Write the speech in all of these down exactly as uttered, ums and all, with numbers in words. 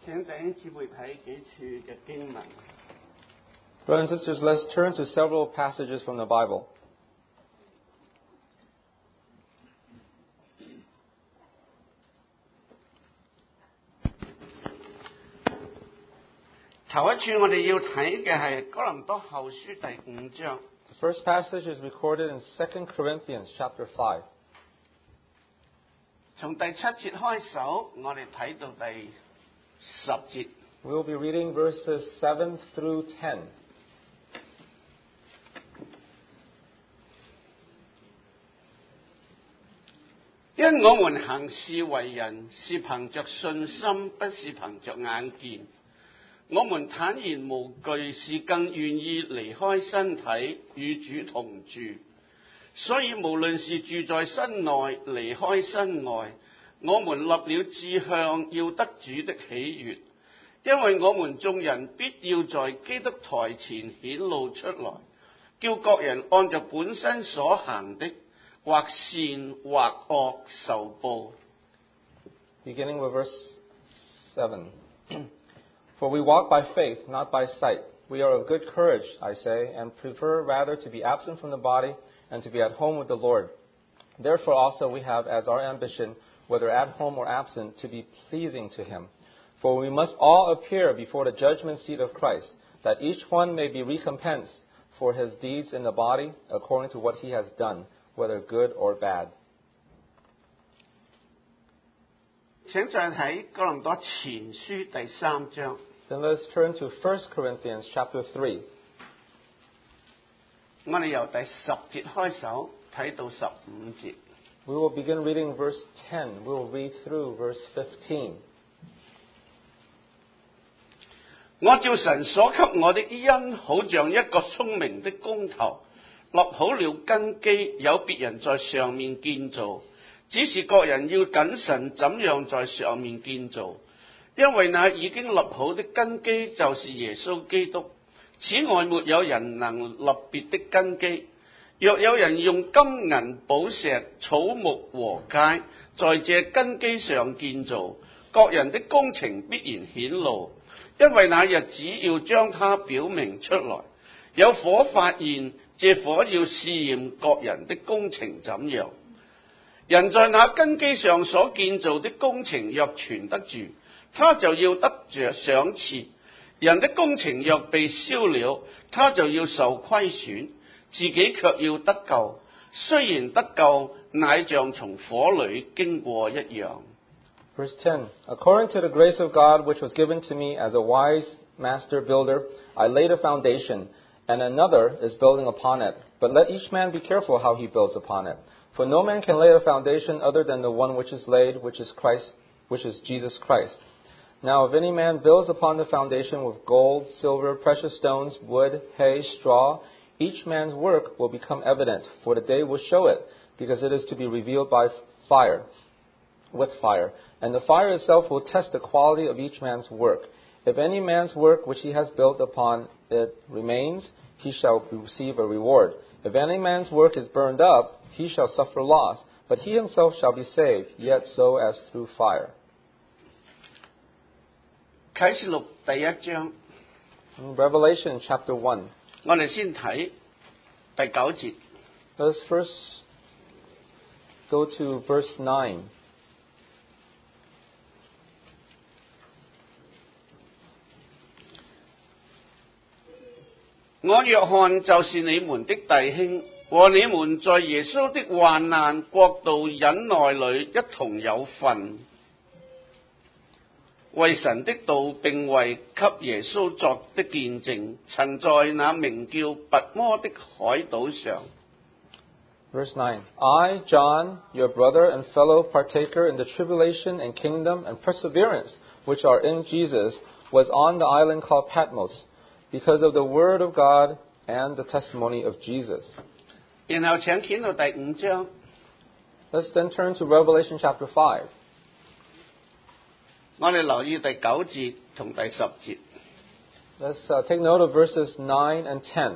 請弟兄姊妹睇幾處嘅經文。 Brothers and sisters, let's turn to several passages from the Bible. 頭一處我哋要睇嘅係哥林多後書第五章。 The first passage is recorded in Second Corinthians chapter five. 從第七節開首，我哋睇到第十節。 We will be reading verses seven through ten. 因我們行事為人，是憑着信心，不是憑着眼見。我們坦然無懼，是更願意離開身體，與主同住。所以無論是住在身內，離開身外，我們立了志向，要得主的喜悅。因為我們眾人必要在基督台前顯露出來，叫各人按着本身所行的，或善或惡受報。 Beginning with verse seven. For we walk by faith, not by sight. We are of good courage, I say, and prefer rather to be absent from the body and to be at home with the Lord. Therefore also we have as our ambition, whether at home or absent, to be pleasing to Him. For we must all appear before the judgment seat of Christ, that each one may be recompensed for his deeds in the body according to what he has done, whether good or bad. 請再睇哥林多前書第三章。 Then let's turn to First Corinthians chapter three. 我哋由第十節開首睇到十五節。 We will begin reading verse ten. We will read through verse fifteen. 我照神所給我的恩，好像一個聰明的工頭，立好了根基，有別人在上面建造，只是各人要謹慎怎樣在上面建造，因為那已經立好的根基就是耶穌基督。此外沒有人能立別的根基。若有人用金銀寶石草木禾秸在這根基上建造，各人的工程必然顯露，因為那日子要將它表明出來。有火發現，這火要試驗各人的工程怎樣。人在那根基上所建造的工程若存得住，他就要得着賞賜；人的工程若被燒了，他就要受虧損，自己卻要得救。雖然得救，乃像從火裏經過一樣。 Verse ten. According to the grace of God which was given to me as a wise master builder, I laid a foundation, and another is building upon it. But let each man be careful how he builds upon it. For no man can lay a foundation other than the one which is laid, which is Christ, which is Jesus Christ. Now if any man builds upon the foundation with gold, silver, precious stones, wood, hay, straw, each man's work will become evident, for the day will show it, because it is to be revealed by fire, with fire. And the fire itself will test the quality of each man's work. If any man's work which he has built upon it remains, he shall receive a reward. If any man's work is burned up, he shall suffer loss, but he himself shall be saved, yet so as through fire. 啟示錄第一章， In Revelation chapter one. 我哋先睇第九節。 Let's first go to verse nine. 我約翰就是你們的弟兄，和你們在耶穌的患難、國度、忍耐裏一同有份，為神的道並為給耶穌作的見證，曾在那名叫拔摩的海島上。 Verse nine. I, John, your brother and fellow partaker in the tribulation and kingdom and perseverance which are in Jesus, was on the island called Patmos, because of the word of God and the testimony of Jesus. 然後請掀到第五章， Let's then turn to Revelation chapter five. 我哋留意第九節同第十節。 Let's uh, take note of verses nine and ten.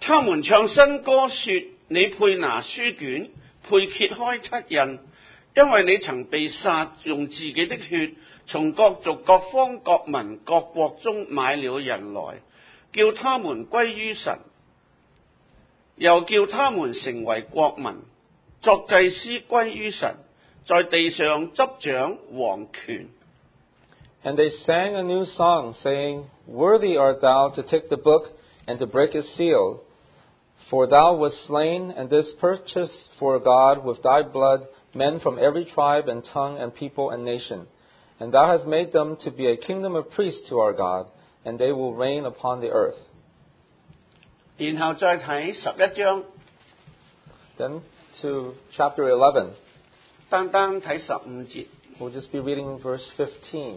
他們唱新歌說：你配拿書卷，配揭開七印，因為你曾被殺，用自己的血從各族各方各民各國中買了人來，叫他們歸於神，又叫他們成為國民，作祭司歸於神，在地上執掌王權。 And they sang a new song, saying, Worthy art thou to take the book and to break its seal. For thou wast slain, and didst purchase for God with thy blood men from every tribe and tongue and people and nation. And thou hast made them to be a kingdom of priests to our God, and they will reign upon the earth. 然後再睇十一章， Then to chapter eleven. 單單睇十五節。 We'll just be reading verse fifteen.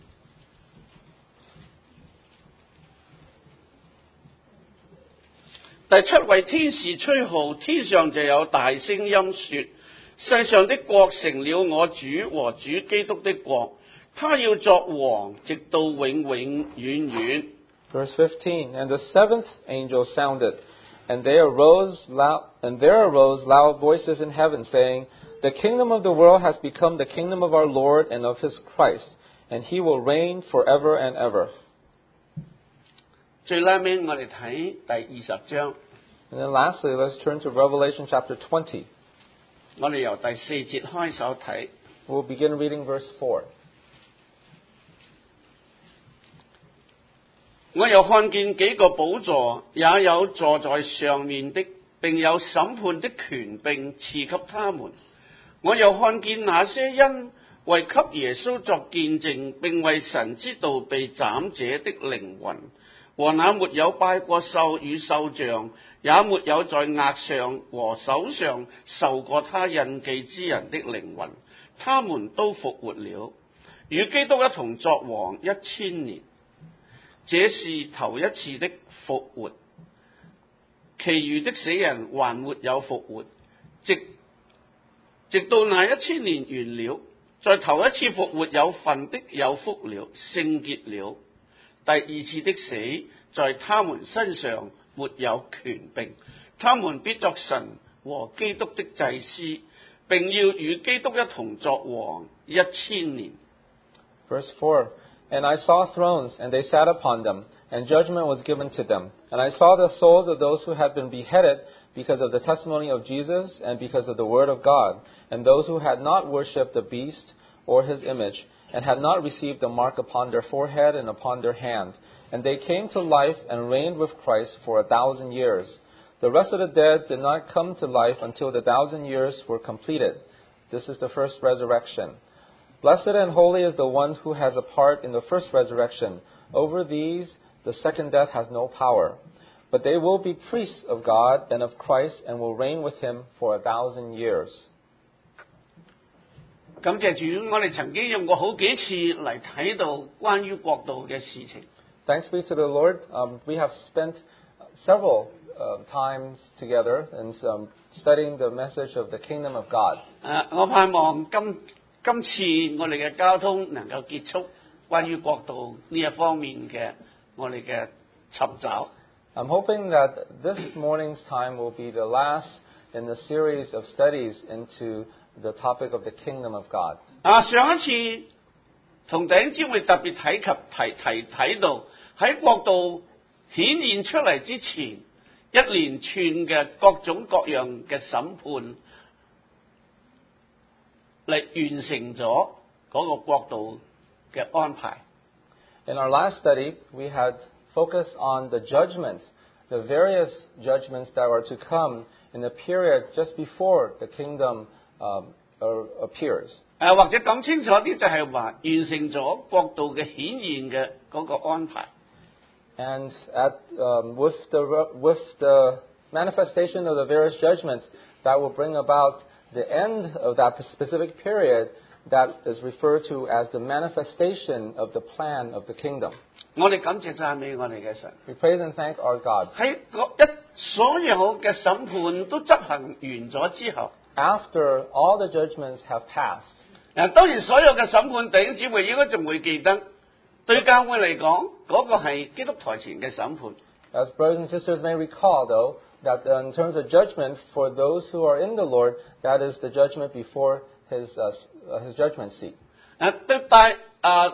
第七位天使吹號，天上就有大聲音說：世上的國成了我主和主基督的國，他要作王，直到永永遠遠。 Verse fifteen. And the seventh angel sounded, and there arose loud, and there arose loud voices in heaven, saying, The kingdom of the world has become the kingdom of our Lord and of his Christ, and he will reign forever and ever. 最拉尾我哋睇第二十章， And then lastly, let's turn to Revelation chapter twenty. 我哋由第四節開始睇。 We'll begin reading verse four. 我又看見幾個寶座，也有坐在上面的，並有審判的權柄賜給他們。我又看見那些因為給耶穌作見證，並為神之道被斬者的靈魂，和那沒有拜過獸與獸像，也沒有在額上和手上受過他印記之人的靈魂，他們都復活了，與基督一同作王一千年。這是頭一次的復活，其餘的死人還沒有復活，直直到那一千年完了。在頭一次復活有份的有福了，聖潔了。第二次的死在他們身上沒有權柄，他們必作神和基督的祭司，並要與基督一同作王一千年。 Verse four. And I saw thrones, and they sat upon them, and judgment was given to them. And I saw the souls of those who had been beheaded because of the testimony of Jesus and because of the word of God, and those who had not worshipped the beast or his image, and had not received the mark upon their forehead and upon their hand. And they came to life and reigned with Christ for a thousand years. The rest of the dead did not come to life until the thousand years were completed. This is the first resurrection. Blessed and holy is the one who has a part in the first resurrection. Over these, the second death has no power. But they will be priests of God and of Christ and will reign with him for a thousand years. 感謝主，我哋曾經用過好幾次嚟睇到關於國度嘅事情。 Thanks be to the Lord. Um, we have spent several uh, times together in um, studying the message of the kingdom of God. 誒，我盼望今今次我哋嘅交通能夠結束關於國度呢一方面嘅我哋嘅尋找。 I'm hoping that this morning's time will be the last in the series of studies into the topic of the kingdom of God. 啊，上一次同弟兄姊妹特別提及提提睇到喺國度顯現出嚟之前，一連串嘅各種各樣嘅審判嚟完成咗嗰個國度嘅安排。 In our last study, we had focused on the judgments, the various judgments that are to come in the period just before the kingdom um, appears. 誒，或者講清楚啲，就係話完成咗國度嘅顯現嘅嗰個安排。 And at, um, with, the, with the manifestation of the various judgments, that will bring about the end of that specific period that is referred to as the manifestation of the plan of the kingdom. 我哋感謝讚美我哋嘅神。 We praise and thank our God. 喺一所有嘅審判都執行完咗之後， After all the judgments have passed, 嗱，當然所有嘅審判弟兄姊妹應該仲會記得，對教會嚟講，嗰、個係基督台前嘅審判。 As brothers and sisters may recall, though, that uh, in terms of judgment for those who are in the Lord, that is the judgment before His uh, uh, His judgment seat. 啊，對大啊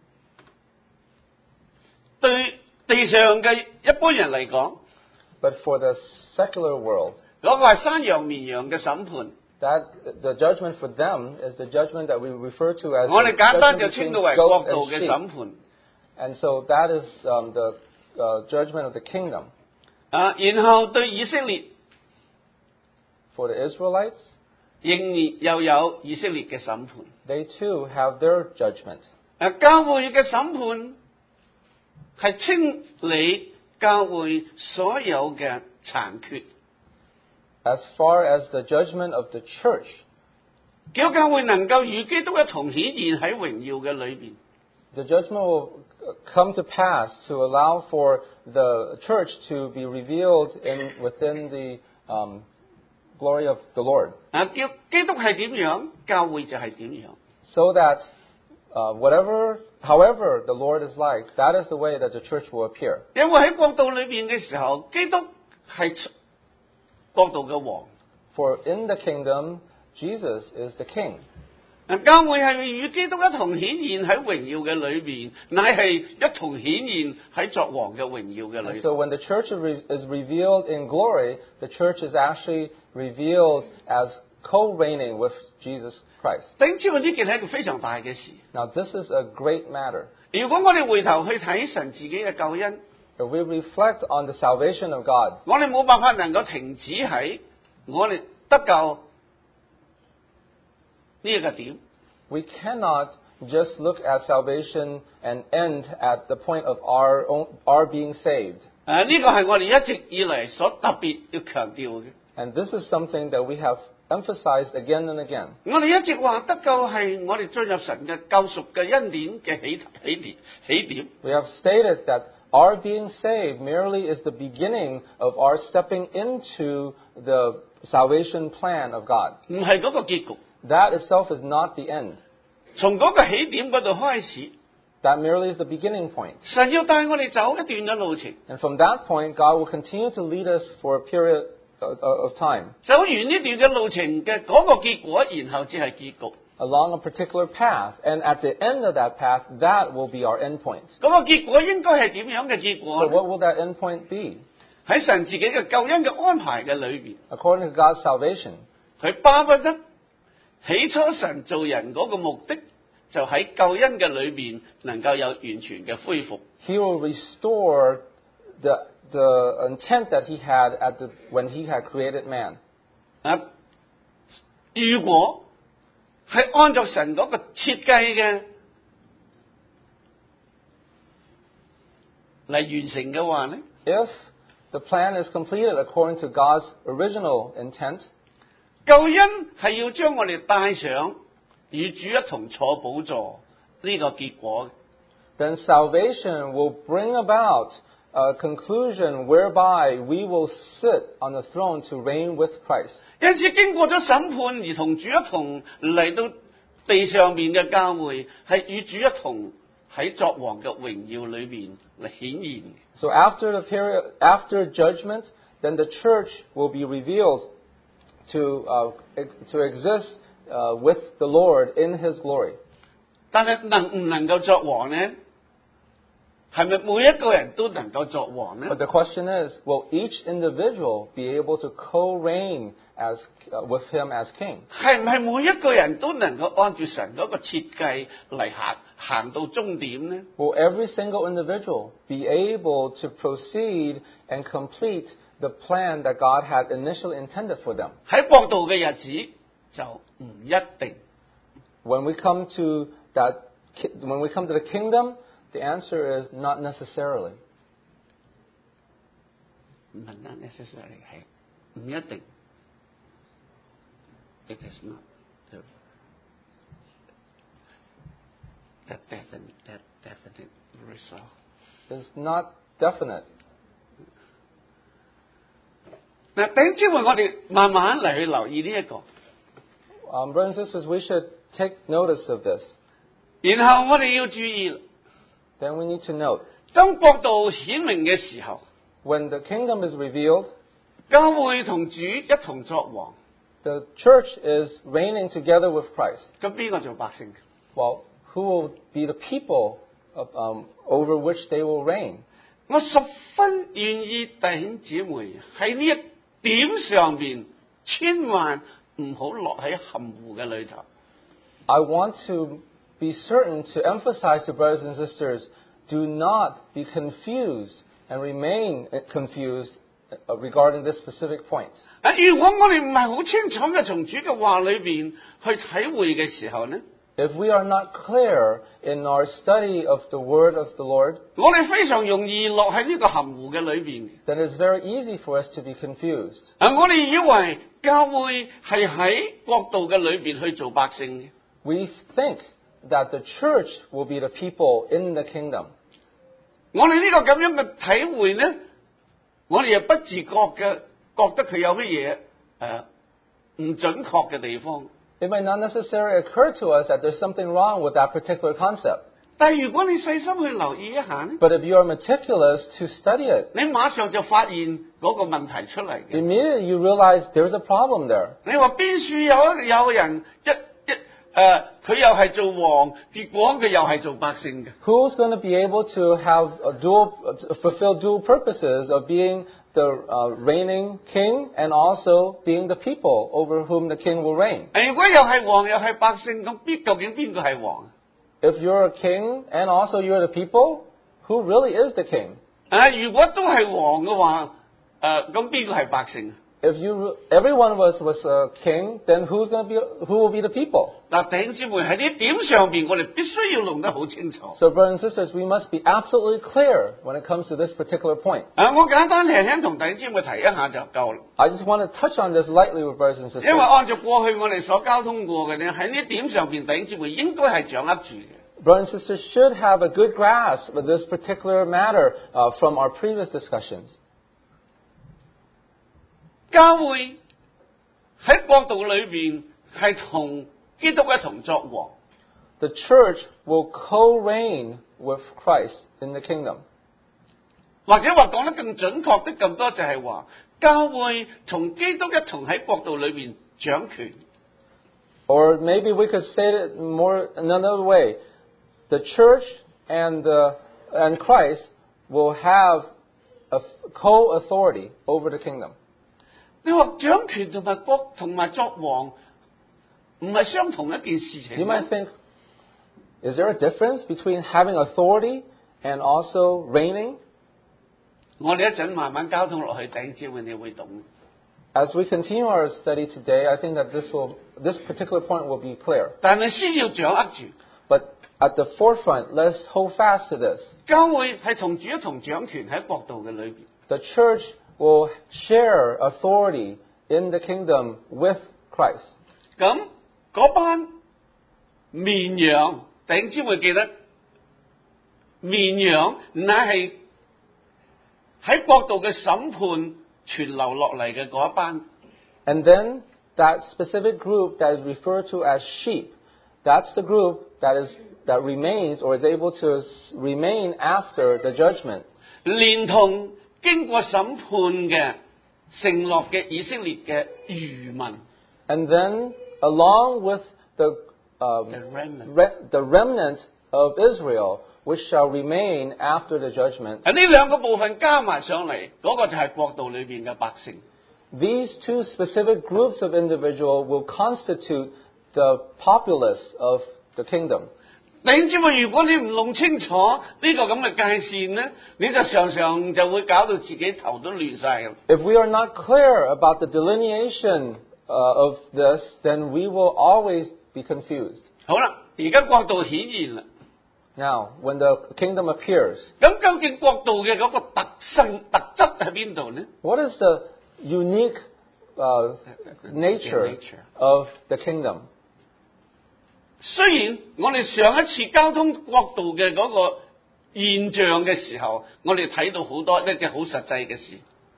對地上嘅一般人嚟講， But for the secular world, 嗰個係山羊綿羊嘅審判。 that the judgment for them is the judgment that we refer to as 我 the 哋簡單 judgment 就稱 between 到為國 goat 度 and 嘅 sheep. 審判。 And so that is um, the uh, judgment of the kingdom. 啊，然後對以色列 For the Israelites, 仍然又有以色列嘅審判。 they too have their judgment. 啊，教會嘅審判係清理教會所有嘅殘缺， As far as the judgment of the church, 叫教會能夠與基督一同顯現喺榮耀嘅裏邊。 the judgment will come to pass to allow for the church to be revealed in within the um, glory of the Lord, 啊，叫基督係點樣，教會就係點樣。 so that uh, whatever, however the Lord is like, that is the way that the church will appear. 因為喺國度裏邊嘅時候，基督係國度嘅王。 For in the kingdom, Jesus is the king. 啊，教會係與基督一同顯現喺榮耀嘅裏邊，乃係一同顯現喺作王嘅榮耀嘅裏 And so when the church is re- is revealed in glory, the church is actually revealed as co-reigning with Jesus Christ. 頂知道呢件係一個非常大嘅事。 Now this is a great matter. 如果我哋回頭去睇神自己嘅救恩， If we reflect on the salvation of God, 我哋冇辦法能夠停止喺我哋得救呢一個點。 we cannot just look at salvation and end at the point of our own, our being saved. 誒、呢個係我哋一直以嚟所特別要強調嘅。 And this is something that we have emphasized again and again. 我哋一直話得救係我哋進入神嘅救贖嘅恩典嘅起起點起點。 We have stated that our being saved merely is the beginning of our stepping into the salvation plan of God. 唔係嗰個結局。 That itself is not the end. 從嗰個起點嗰度開始， That merely is the beginning point. 神要帶我哋走一段嘅路程。 And from that point, God will continue to lead us for a period of, of time 走完呢段嘅路程嘅嗰個結果，然後至係結局。 along a particular path. And at the end of that path, that will be our end point. 嗰個結果應該係點樣嘅結 So 果呢？ what will that end point be? 喺神自己嘅救恩嘅安排嘅裏邊， According to God's salvation, 佢巴不得起初神造人嗰個目的，就喺救恩嘅裏邊能夠有完全嘅恢復。 He will restore the, the intent that He had at the, when He had created man. 啊，如果係按照神嗰個設計嘅嚟完成嘅話咧， If the plan is completed according to God's original intent, 救恩係要將我哋帶上與主一同坐寶座呢個結果。 then salvation will bring about a conclusion whereby we will sit on the throne to reign with Christ. 因此經過咗審判而同主一同嚟到地上面嘅教會，係與主一同喺作王嘅榮耀裏面嚟顯現。 So after the period, after judgment, then the church will be revealed to uh, to exist uh, with the Lord in His glory. 但係能唔能夠作王呢？係咪每一個人都能夠作王呢？ But the question is, will each individual be able to co-reign as uh, with Him as King? 係唔係每一個人都能夠按住神嗰個設計嚟行行到終點呢？ Will every single individual be able to proceed and complete the plan that God had initially intended for them? 喺國度嘅日子就唔一定。 When we come to that, ki- when we come to the kingdom, the answer is not necessarily. 唔係 not necessary 係唔一定。It is not the that definite that definite result. It's not definite. 嗱，頂之會我哋慢慢嚟去留意呢、一個， Um, brothers and sisters, we should take notice of this. 然後我哋要注意， Then we need to note, 當國度顯明嘅時候， when the kingdom is revealed, 教會同主一同作王， the church is reigning together with Christ. 咁邊個做百姓？ Well, who will be the people of, um, over which they will reign? 我十分願意弟兄姊妹喺呢一點上面，千萬唔好落喺含糊嘅裏頭。 I want to be certain to emphasize to brothers and sisters, do not be confused and remain confused regarding this specific point. 啊，如果我哋唔係好清楚嘅從主嘅話裏邊去體會嘅時候呢， If we are not clear in our study of the word of the Lord, 我哋非常容易落喺呢個含糊嘅裏邊。 then it's very easy for us to be confused. 啊，我哋以為教會係喺國度嘅裏邊去做百姓嘅。 We think that the church will be the people in the kingdom. 我哋呢個咁樣嘅體會呢，我哋又不自覺嘅覺得佢有乜嘢誒唔準確嘅地方。 It may not necessarily occur to us that there's something wrong with that particular concept. 但係如果你細心去留意一下呢， But if you are meticulous to study it, 你馬上就發現嗰個問題出嚟嘅。 immediately you realize there's a problem there. 你話邊處有有人一一誒，佢、又係做王，結果佢又係做百姓嘅。 Who's going to be able to have a dual, to fulfill dual purposes of being the uh, reigning king and also being the people over whom the king will reign? 誒，如果又係王又係百姓，咁邊究竟邊個係王？ If you're a king and also you're the people, who really is the king? 啊，如果都係王嘅話，誒咁邊個係百姓？ If you, everyone was, was a king, then who's going to be, who will be the people? 嗱，弟兄姊妹喺呢點上邊，我哋必須要弄得好清楚。 So brothers and sisters, we must be absolutely clear when it comes to this particular point. 啊，我簡單輕輕同弟兄姊妹提一下就夠啦。 I just want to touch on this lightly with brothers and 因為 sisters. 按照過去我哋所交通過嘅咧，喺呢點上邊，弟兄姊妹應該係掌握住嘅。 Brothers and sisters should have a good grasp of this particular matter uh, from our previous discussions. 教會喺國度裏邊係同基督一同作王， The church will co-reign with Christ in the kingdom. 或者話講得更準確的咁多，就係話教會同基督一同喺國度裏邊掌權。 Or maybe we could say it more another way. The church and, the, and Christ will have a co-authority over the kingdom. 你話掌權同埋國同埋作王唔係相同一件事情。 You might think, is there a difference between having authority and also reigning? 我哋一陣慢慢交通落去，弟兄姊妹你會懂。 As we continue our study today, I think that this will, this particular point will be clear. 但係先要掌握住， But at the forefront, let's hold fast to this. 教會係同主一同掌權喺國度嘅裏邊。 The church will share authority in the kingdom with Christ. 咁嗰班綿羊，弟兄姊妹記得，綿羊乃係喺國度嘅審判傳流落嚟嘅嗰一班。 And then that specific group that is referred to as sheep, that's the group that is that remains or is able to remain after the judgment. 連同經過審判嘅承諾嘅以色列嘅餘民。 And then along with the um, The remnant. re- the remnant of Israel, which shall remain after the judgment. 啊，呢兩個部分加埋上嚟，嗰、個就係國度裏邊嘅百姓。 These two specific groups of individual will constitute the populace of the kingdom. 弟兄姊妹，如果你唔弄清楚呢個咁嘅界線呢，你就常常就會搞到自己頭都亂晒嘅。 If we are not clear about the delineation uh, of this, then we will always be confused. 好啦，而家國度顯現啦。 Now, when the kingdom appears, 咁究竟國度嘅嗰個特性特質喺邊度呢？ what is the unique uh, nature nature. of the kingdom? 雖然我哋上一次交通國度嘅嗰個現象嘅時候，我哋睇到好多一啲好實際嘅事。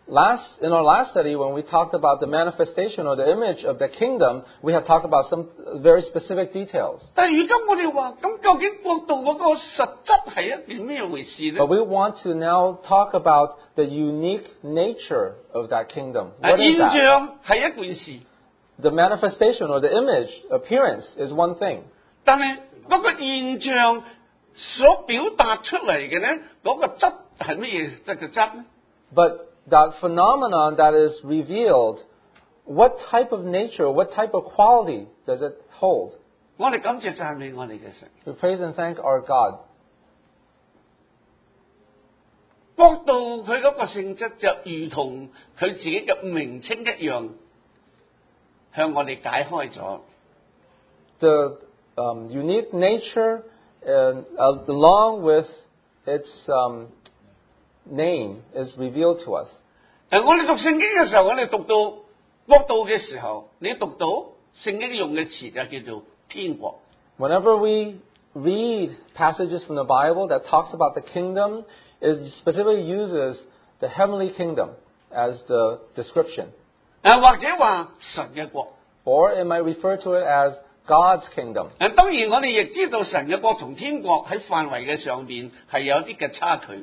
Last, in our last study, when we talked about the manifestation or the image of the kingdom, we had talked about some very specific details. 但係如今我哋話，咁究竟國度嗰個實質係一件咩回事呢？ But we want to now talk about the unique nature of that kingdom. 啊， What is 現 that? 象係一件事， The manifestation or the image, appearance is one thing. 但係嗰個現象所表達出嚟嘅呢，嗰、個質係乜嘢即嘅質呢？ But that phenomenon that is revealed, what type of nature, what type of quality does it hold? 我哋感謝讚美我哋嘅神。 We praise and thank our God. 國度佢嗰個性質就如同佢自己嘅名稱一樣，向我哋解開咗。 The um, unique nature, and, uh, along with its um, name, is revealed to us. 誒，我哋讀聖經嘅時候，我哋讀到國度嘅時候，你讀到聖經用嘅詞就叫做天國。 Whenever we read passages from the Bible that talks about the kingdom, it specifically uses the heavenly kingdom as the description. 誒，或者話神嘅國。 Or it might refer to it as God's kingdom. 誒，當然我哋亦知道神嘅國同天國喺範圍嘅上面係有啲嘅差距。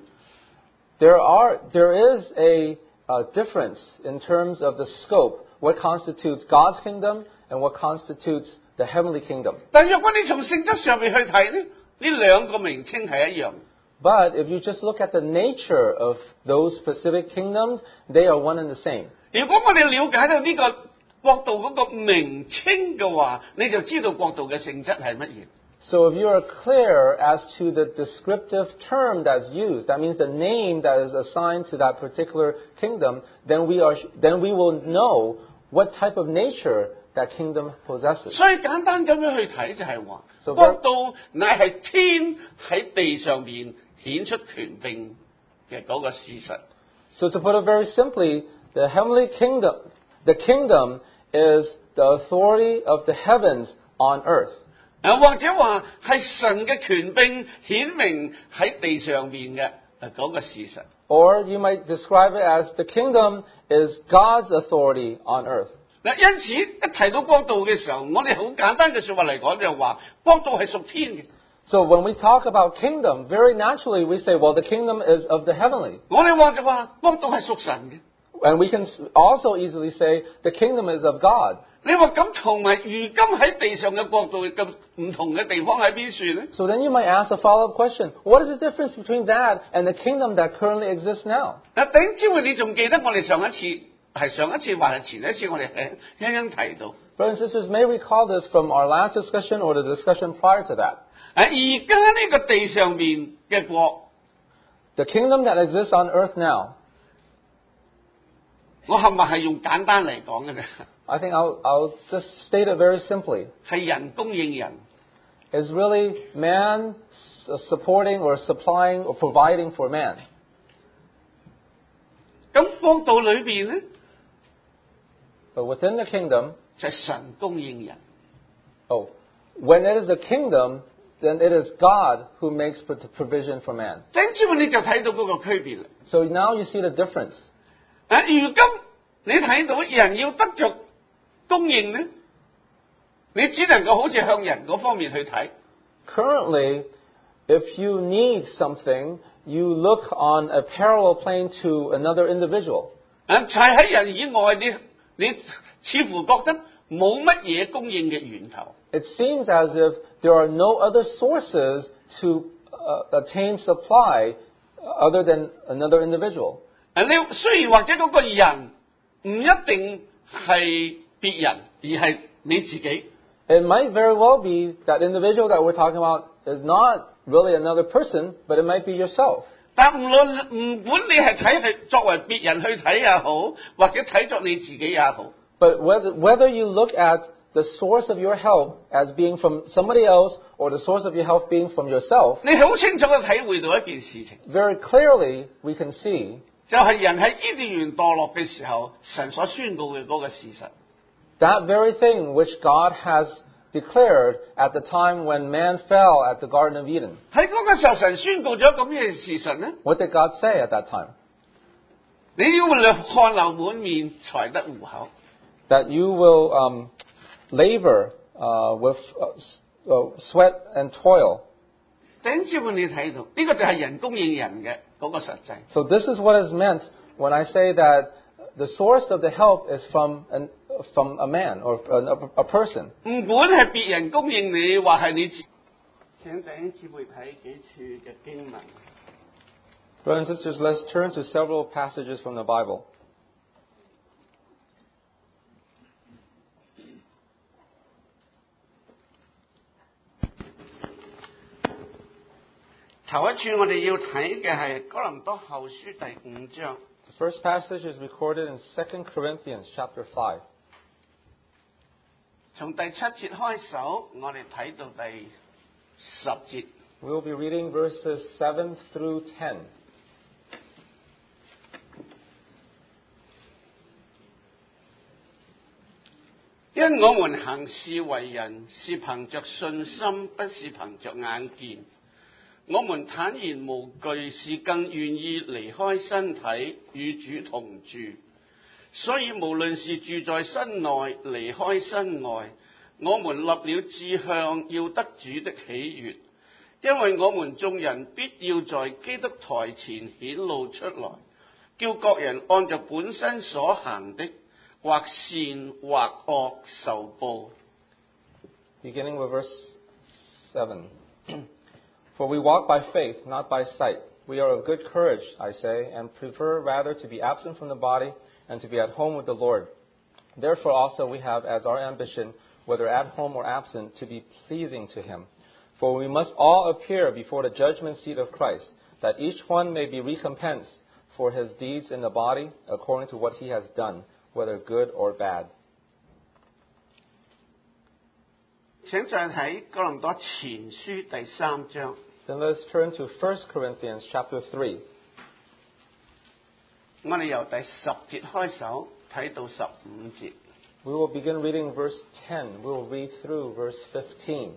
There are, there is a, a difference in terms of the scope, what constitutes God's kingdom and what constitutes the heavenly kingdom. 但若果你從性質上面去睇呢，呢兩個名稱係一樣。 But if you just look at the nature of those specific kingdoms, they are one and the same. 如果我哋了解到呢個國度嗰個名稱嘅話，你就知道國度嘅性質係乜嘢。 So if you are clear as to the descriptive term that's used, that means the name that is assigned to that particular kingdom, then we are, then we will know what type of nature that kingdom possesses. 所以簡單咁樣去睇就係話， So 國度乃係天喺地上面顯出權柄嘅嗰個事實。 So to put it very simply, the heavenly kingdom, the kingdom is the authority of the heavens on earth. 誒，或者話係神嘅權柄顯明喺地上面嘅誒嗰個事實。 Or you might describe it as the kingdom is God's authority on earth. 嗱，因此一提到國度嘅時候，我哋好簡單嘅説話嚟講就係話，國度係屬天嘅。 So when we talk about kingdom, very naturally we say, well, the kingdom is of the heavenly. 我哋話就話國度係屬神嘅。 And we can also easily say the kingdom is of God. 你話咁同埋如今喺地上嘅國度咁唔同嘅地方喺邊處呢？ So then you might ask a follow-up question. What is the difference between that and the kingdom that currently exists now? 嗱，頂知會你仲記得我哋上一次係上一次還係前一次我哋輕輕提到。 Brothers and sisters may recall this from our last discussion or the discussion prior to that. 誒，而家呢個地上面嘅國， The kingdom that exists on earth now, 我係咪係用簡單嚟講嘅啫？ I think I'll, I'll just state it very simply, 係人供應人。 is really man s- supporting or supplying or providing for man. 咁國度裏邊咧， But within the kingdom, 就係神供應人。 oh, when it is the kingdom, then it is God who makes pro- provision for man. 頂知會你就睇到嗰個區別啦。 So now you see the difference. 啊，如今你睇到人要得着供應咧，你只能夠好似向人嗰方面去睇。 Currently, if you need something, you look on a parallel plane to another individual. 啊，就係喺人以外，你你似乎覺得冇乜嘢供應嘅源頭。 It seems as if there are no other sources to uh, attain supply other than another individual. 啊，你雖然或者嗰個人唔一定係別人，而係你自己。 It might very well be that individual that we're talking about is not really another person, but it might be yourself. 但無論唔管你係睇係作為別人去睇也好，或者睇作你自己也好， But whether, whether you look at the source of your help as being from somebody else or the source of your help being from yourself, 你好清楚嘅體會到一件事情， very clearly we can see 就係人喺伊甸園墮落嘅時候，神所宣告嘅嗰個事實。 that very thing which God has declared at the time when man fell at the Garden of Eden. 喺嗰個時候，神宣告咗咁嘅事實呢， What did God say at that time? 你要汗流滿面才得糊口。 that you will um, labor uh, with uh, s- uh, sweat and toil. 弟兄姊妹，你睇到呢、個就係人供應人嘅嗰個實際。 So this is what is meant when I say that the source of the help is from an, from a man or a, a person. 唔管係別人供應你，或係你自，請弟兄姊妹睇幾處嘅經文。 Brothers and sisters, let's turn to several passages from the Bible. 頭一處我哋要睇嘅係哥林多後書第五章， The first passage is recorded in Second Corinthians chapter five. 從第七節開首，我哋睇到第十節。 We will be reading verses seven through ten. 因我們行事為人，是憑着信心，不是憑着眼見。我們坦然無懼，是更願意離開身體，與主同住。所以無論是住在身內，離開身外，我們立了志向，要得主的喜悅。因為我們眾人必要在基督台前顯露出來，叫各人按着本身所行的，或善或惡受報。 Beginning with verse seven. For we walk by faith, not by sight. We are of good courage, I say, and prefer rather to be absent from the body and to be at home with the Lord. Therefore also we have as our ambition, whether at home or absent, to be pleasing to Him. For we must all appear before the judgment seat of Christ, that each one may be recompensed for his deeds in the body according to what he has done, whether good or bad. 請再睇哥林多前書第三章， Then let's turn to First Corinthians chapter three. 我哋由第十節開首睇到十五節。 We will begin reading verse ten. We will read through verse fifteen.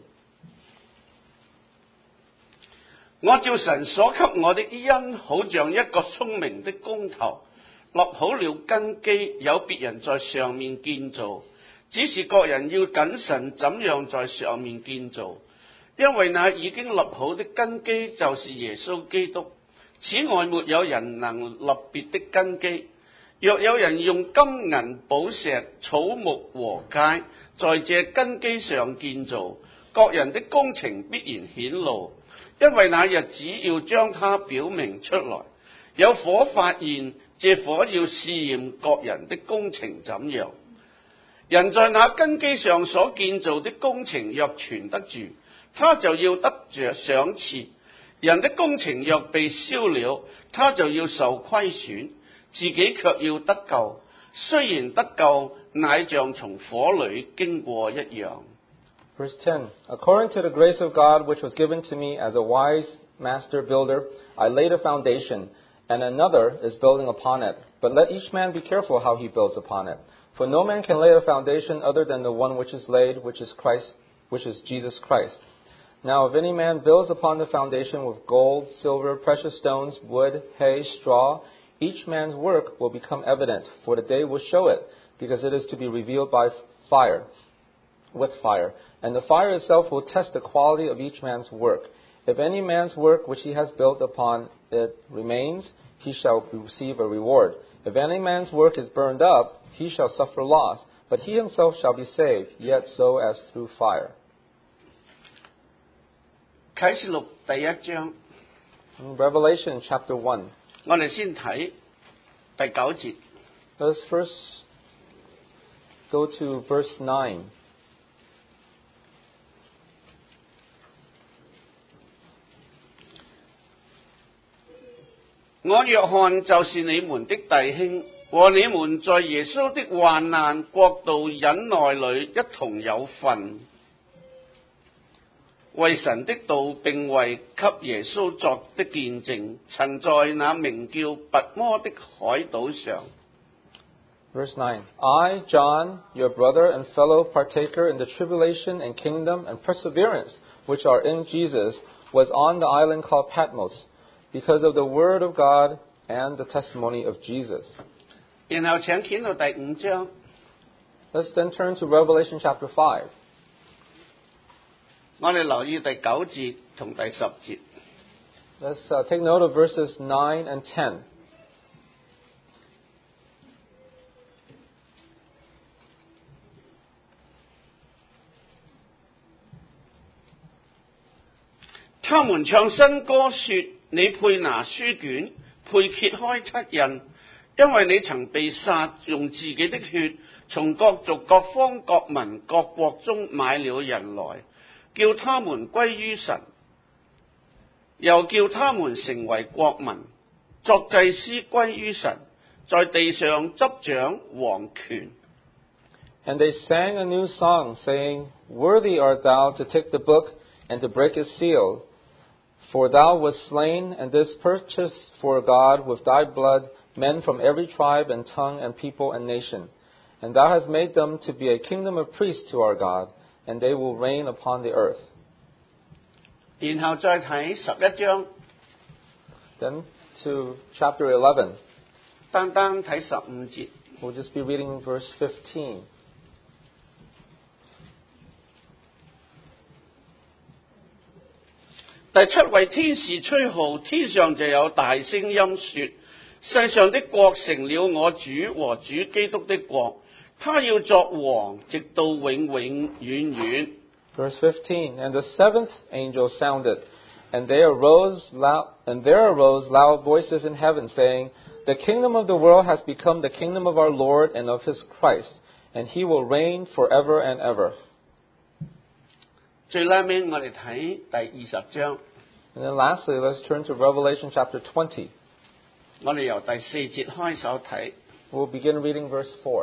我照神所給我的恩，好像一個聰明的工頭，落好了根基，有別人在上面建造，只是各人要謹慎怎樣在上面建造，因為那已經立好的根基就是耶穌基督。此外沒有人能立別的根基。若有人用金銀寶石草木禾秸在這根基上建造，各人的工程必然顯露，因為那日子要將它表明出來。有火發現，這火要試驗各人的工程怎樣。人在那根基上所建造的工程若存得住，他就要得着賞賜；人的工程若被燒了，他就要受虧損，自己卻要得救。雖然得救，乃像從火裏經過一樣。 Verse ten. According to the grace of God which was given to me as a wise master builder, I laid a foundation, and another is building upon it. But let each man be careful how he builds upon it. For no man can lay a foundation other than the one which is laid, which is Christ, which is Jesus Christ. Now if any man builds upon the foundation with gold, silver, precious stones, wood, hay, straw, each man's work will become evident, for the day will show it, because it is to be revealed by fire, with fire. And the fire itself will test the quality of each man's work. If any man's work which he has built upon it remains, he shall receive a reward. If any man's work is burned up, he shall suffer loss, but he himself shall be saved, yet so as through fire. 啟示錄第一章， In Revelation chapter one. 我哋先睇第九節。 Let's first go to verse nine. 我約翰就是你們的弟兄，和你們在耶穌的患難、國度、忍耐裏一同有份，為神的道並為給耶穌作的見證，曾在那名叫拔摩的海島上。 Verse nine. I, John, your brother and fellow partaker in the tribulation and kingdom and perseverance which are in Jesus, was on the island called Patmos, because of the word of God and the testimony of Jesus. 然後請掀到第五章， Let's then turn to Revelation chapter five. 我哋留意第九節同第十節。 Let's uh, take note of verses nine and ten. 他們唱新歌說：你配拿書卷，配揭開七印，因為你曾被殺，用自己的血，從各族、各方、各民、各國中買了人來，叫他們歸於神，又叫他們成為國民，作祭司歸於神，在地上執掌王權。 And they sang a new song, saying, Worthy art thou to take the book and to break its seal. For thou wast slain, and didst purchase for God with thy blood men from every tribe and tongue and people and nation. And thou hast made them to be a kingdom of priests to our God, and they will reign upon the earth. 然後再睇十一章， Then to chapter eleven. 單單睇十五節。 We'll just be reading verse fifteen. 第七位天使吹號，天上就有大聲音說：世上的國成了我主和主基督的國，他要作王，直到永永遠遠。 Verse fifteen. And the seventh angel sounded, and there arose loud, and there arose loud voices in heaven, saying, The kingdom of the world has become the kingdom of our Lord and of his Christ, and he will reign forever and ever. 最拉尾我哋睇第二十章， And then lastly, let's turn to Revelation chapter twenty. 我哋由第四節開手睇。 We'll begin reading verse four.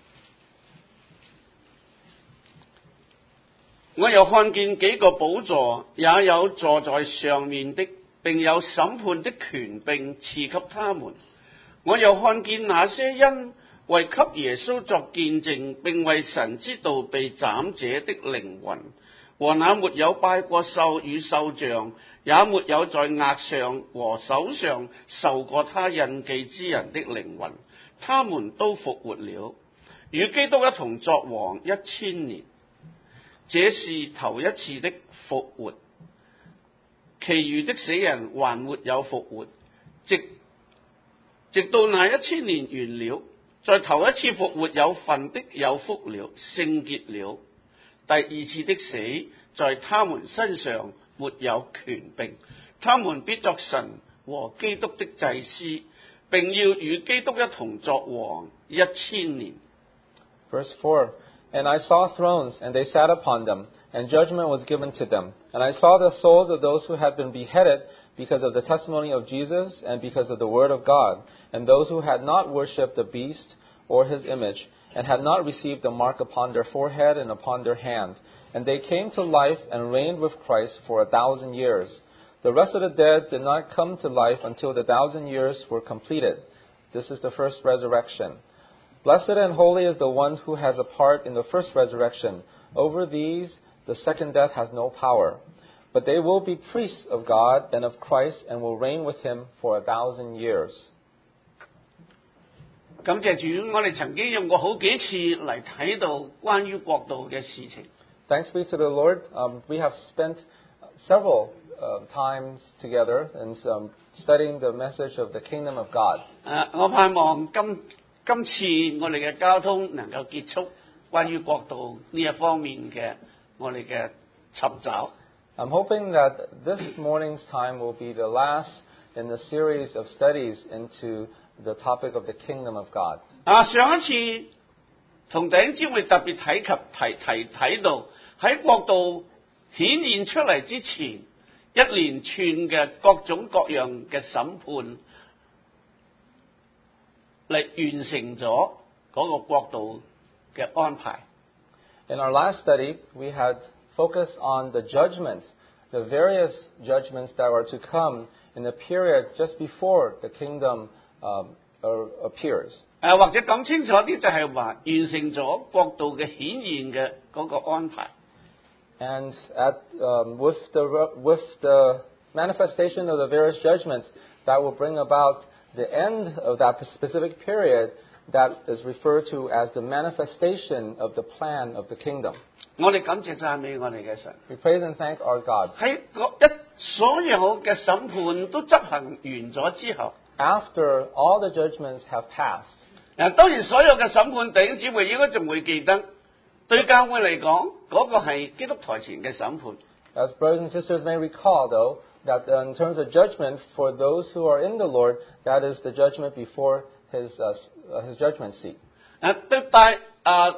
我又看見幾個寶座，也有坐在上面的，並有審判的權柄賜給他們。我又看見那些因為給耶穌作見證，並為神之道被斬者的靈魂，和那沒有拜過獸與獸像，也沒有在額上和手上受過他印記之人的靈魂，他們都復活了，與基督一同作王一千年。這是頭一次的復活，其餘的死人還沒有復活，直直到那一千年完了，在頭一次復活有份的有福了，聖潔了。第二次的死在他們身上沒有權柄，他們必作神和基督的祭司，並要與基督一同作王一千年。 Verse four. And I saw thrones, and they sat upon them, and judgment was given to them. And I saw the souls of those who had been beheaded because of the testimony of Jesus and because of the word of God, and those who had not worshipped the beast or his image, and had not received the mark upon their forehead and upon their hand. And they came to life and reigned with Christ for a thousand years. The rest of the dead did not come to life until the thousand years were completed. This is the first resurrection. Blessed and holy is the one who has a part in the first resurrection. Over these, the second death has no power. But they will be priests of God and of Christ and will reign with him for a thousand years. 感謝主，我哋曾經用過好幾次嚟睇到關於國度嘅事情。 Thanks be to the Lord. Um, we have spent several uh, times together in um, studying the message of the kingdom of God. 誒，我盼望今今次我哋嘅交通能夠結束關於國度呢一方面嘅我哋嘅尋找。 I'm hoping that this morning's time will be the last in the series of studies into the topic of the kingdom of God. 啊，上一次同弟兄姊妹特別提及提提睇到喺國度顯現出嚟之前，一連串嘅各種各樣嘅審判嚟完成咗嗰個國度嘅安排。 In our last study, we had focused on the judgments, the various judgments that are to come in the period just before the kingdom um, appears. 誒，或者講清楚啲，就係話完成咗國度嘅顯現嘅嗰個安排。 And at, um, with, the, with the manifestation of the various judgments, that will bring about the end of that specific period that is referred to as the manifestation of the plan of the kingdom. 我哋感謝讚美我哋嘅神。 We praise and thank our God. 喺一所有嘅審判都執行完咗之後， After all the judgments have passed, 嗱當然所有嘅審判弟兄姊妹應該仲會記得，對教會嚟講，嗰、個係基督台前嘅審判。 as brothers and sisters may recall, though, that in terms of judgment for those who are in the Lord, that is the judgment before His uh, His judgment seat. 啊，對大啊，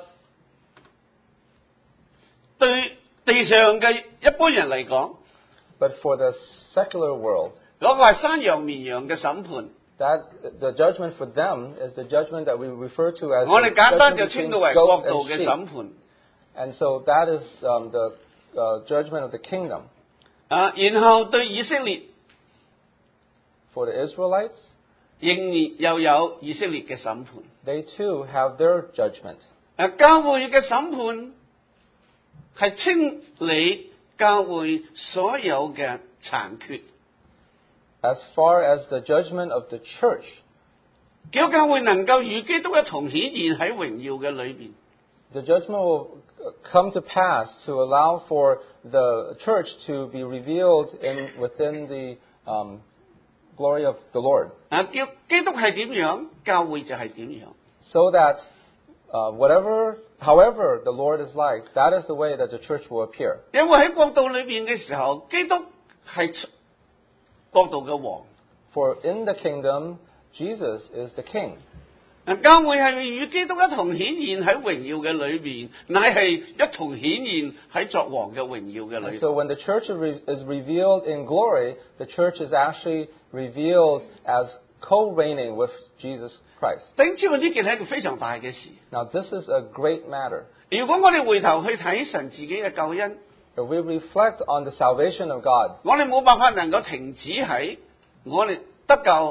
對地上嘅一般人嚟講， But for the secular world, 嗰、個係山羊綿羊嘅審判。 that the judgment for them is the judgment that we refer to as 我 the 哋簡單 judgment 就 between 稱到為國 goat 度 and 嘅 sheep. 審判。 And so that is um, the uh, judgment of the kingdom. 啊，然後對以色列 For the Israelites, 仍然又有以色列嘅審判。 they too have their judgment. 啊，教會嘅審判係清理教會所有嘅殘缺， As far as the judgment of the church, 叫教會能夠與基督一同顯現喺榮耀嘅裏邊。 the judgment will come to pass to allow for the church to be revealed in within the um, glory of the Lord, 啊，叫基督係點樣，教會就係點樣。 so that uh, whatever, however the Lord is like, that is the way that the church will appear. 因為喺國度裏邊嘅時候，基督係國度嘅王。 For in the kingdom, Jesus is the king. 啊，教會係與基督一同顯現喺榮耀嘅裏邊，乃係一同顯現喺作王嘅榮耀嘅裏 And 邊。 so when the church is re- is revealed in glory, the church is actually revealed as co-reigning with Jesus Christ. 弟兄姊妹，呢件係一個非常大嘅事。 Now this is a great matter. 如果我哋回頭去睇神自己嘅救恩， If we reflect on the salvation of God, 我哋冇辦法能夠停止喺我哋得救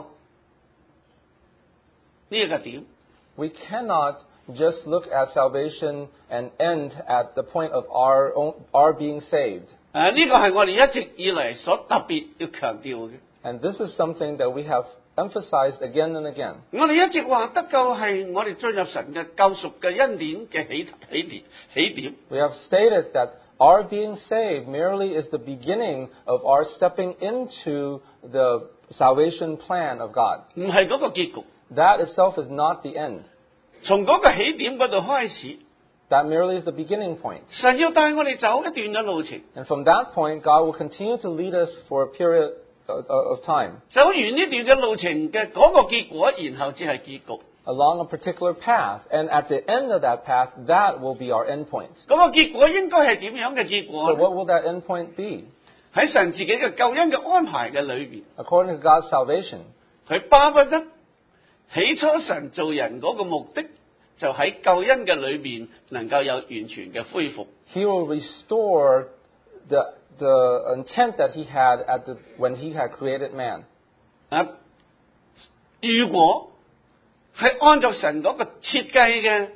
呢一個點。 we cannot just look at salvation and end at the point of our own, our being saved. 誒、呢個係我哋一直以嚟所特別要強調嘅。 And this is something that we have emphasized again and again. 我哋一直話得救係我哋進入神嘅救贖嘅恩典嘅起起點起點。 We have stated that our being saved merely is the beginning of our stepping into the salvation plan of God. 唔係嗰個結局。 That itself is not the end. 從嗰個起點嗰度開始， That merely is the beginning point. 神要帶我哋走一段嘅路程， And from that point, God will continue to lead us for a period of, of time 走完呢段嘅路程嘅嗰個結果，然後至係結局。 along a particular path. And at the end of that path, that will be our end point. 嗰個結果應該係點樣嘅結 So 果 what will that end point be? 喺神自己嘅救恩嘅安排嘅裏邊， According to God's salvation, 佢巴不得起初神造人嗰個目的，就喺救恩嘅裏邊能夠有完全嘅恢復。 He will restore the, the intent that He had at the, when He had created man. 啊，如果係按照神嗰個設計嘅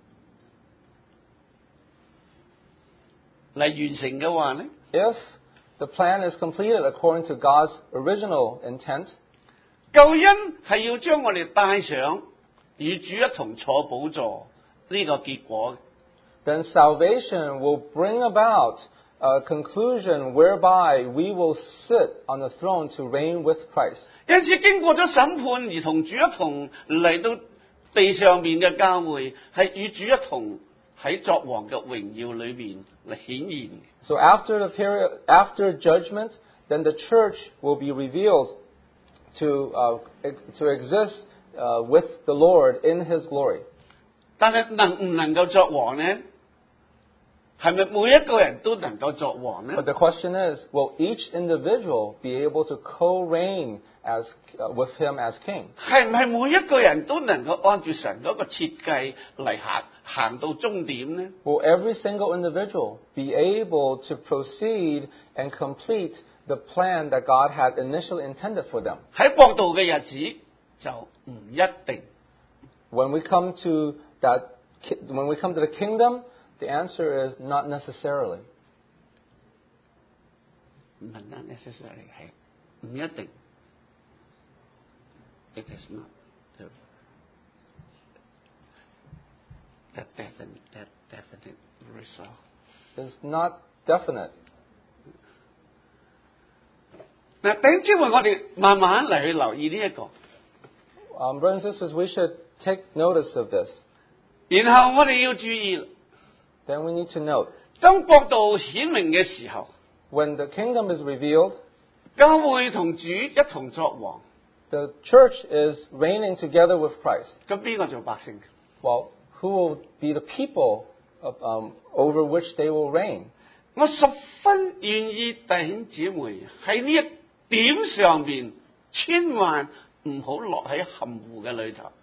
嚟完成嘅話咧， If the plan is completed according to God's original intent, 救恩係要將我哋帶上與主一同坐寶座呢個結果。 then salvation will bring about a conclusion whereby we will sit on the throne to reign with Christ. 因此經過咗審判而同主一同嚟到地上面嘅教會，係與主一同喺作王嘅榮耀裏面嚟顯現。 So after the period, after judgment, then the church will be revealed to uh, to exist uh, with the Lord in His glory. 但係能唔能夠作王呢？係咪每一個人都能夠作王呢？ But the question is, will each individual be able to co-reign as uh, with Him as King? 係唔係每一個人都能夠按住神嗰個設計嚟行行到終點呢？ Will every single individual be able to proceed and complete the plan that God had initially intended for them? 喺國度嘅日子就唔一定。 When we come to that, ki- when we come to the kingdom, the answer is not necessarily. 唔係 necessary 係唔一定。 It is not the, that definite, that definite result. It's not definite. 嗱，弟兄姊妹，我哋慢慢嚟去留意呢、一個， Um, brothers and sisters, we should take notice of this. 然後我哋要注意， Then we need to note, 當國度顯明嘅時候， when the kingdom is revealed, 教會同主一同作王， the church is reigning together with Christ. 咁邊個做百姓？ Well, who will be the people of, um, over which they will reign? 我十分願意弟兄姊妹喺呢一點上邊，千萬唔好落喺含糊嘅裏頭。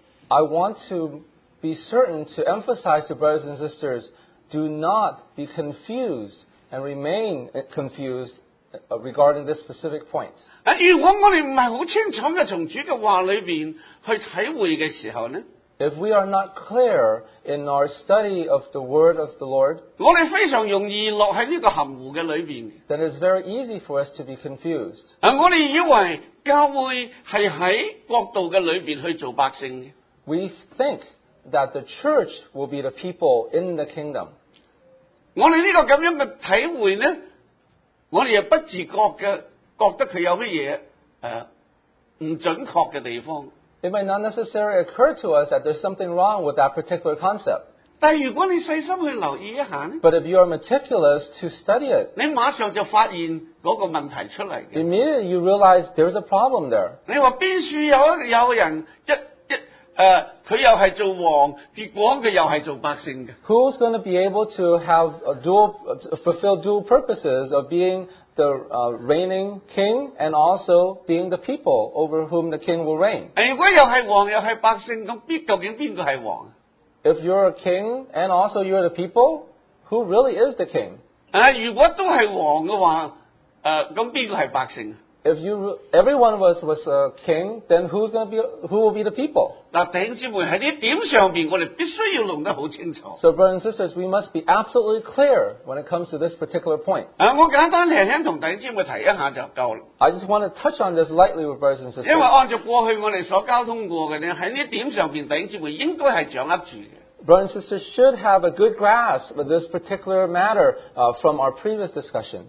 I want to be certain to emphasize to brothers and sisters, do not be confused and remain confused regarding this specific point. 啊，如果我哋唔係好清楚嘅從主嘅話裏邊去體會嘅時候呢， If we are not clear in our study of the word of the Lord, 我哋非常容易落喺呢個含糊嘅裏邊。 then it's very easy for us to be confused. 啊，我哋以為教會係喺國度嘅裏邊去做百姓嘅。 We think that the church will be the people in the kingdom. 我哋呢個咁樣嘅體會呢，我哋又不自覺嘅覺得佢有乜嘢誒唔準確嘅地方。 It may not necessarily occur to us that there's something wrong with that particular concept. 但係如果你細心去留意一下呢， But if you are meticulous to study it, 你馬上就發現嗰個問題出嚟嘅。 immediately you realize there's a problem there. 你話邊處有有人一一誒，佢、又係做王，結果佢又係做百姓嘅。 Who's going to be able to have a dual, uh, fulfill dual purposes of being the uh, reigning king and also being the people over whom the king will reign? 如果又係王又係百姓，咁邊究竟邊個係王？ If you're a king and also you're the people, who really is the king? 啊，如果都係王嘅話，誒咁邊個係百姓？ If you everyone was was a king, then who's going to be who will be the people? 嗱，弟兄姊妹喺呢點上邊，我哋必須要弄得好清楚。 So, brothers and sisters, we must be absolutely clear when it comes to this particular point. 啊，我簡單輕輕同弟兄姊妹提一下就夠啦。 I just want to touch on this lightly with brothers and 因為 sisters. 按照過去我哋所交通過嘅咧，喺呢點上邊，弟兄姊妹應該係掌握住嘅。 Brothers and sisters should have a good grasp of this particular matter uh, from our previous discussions.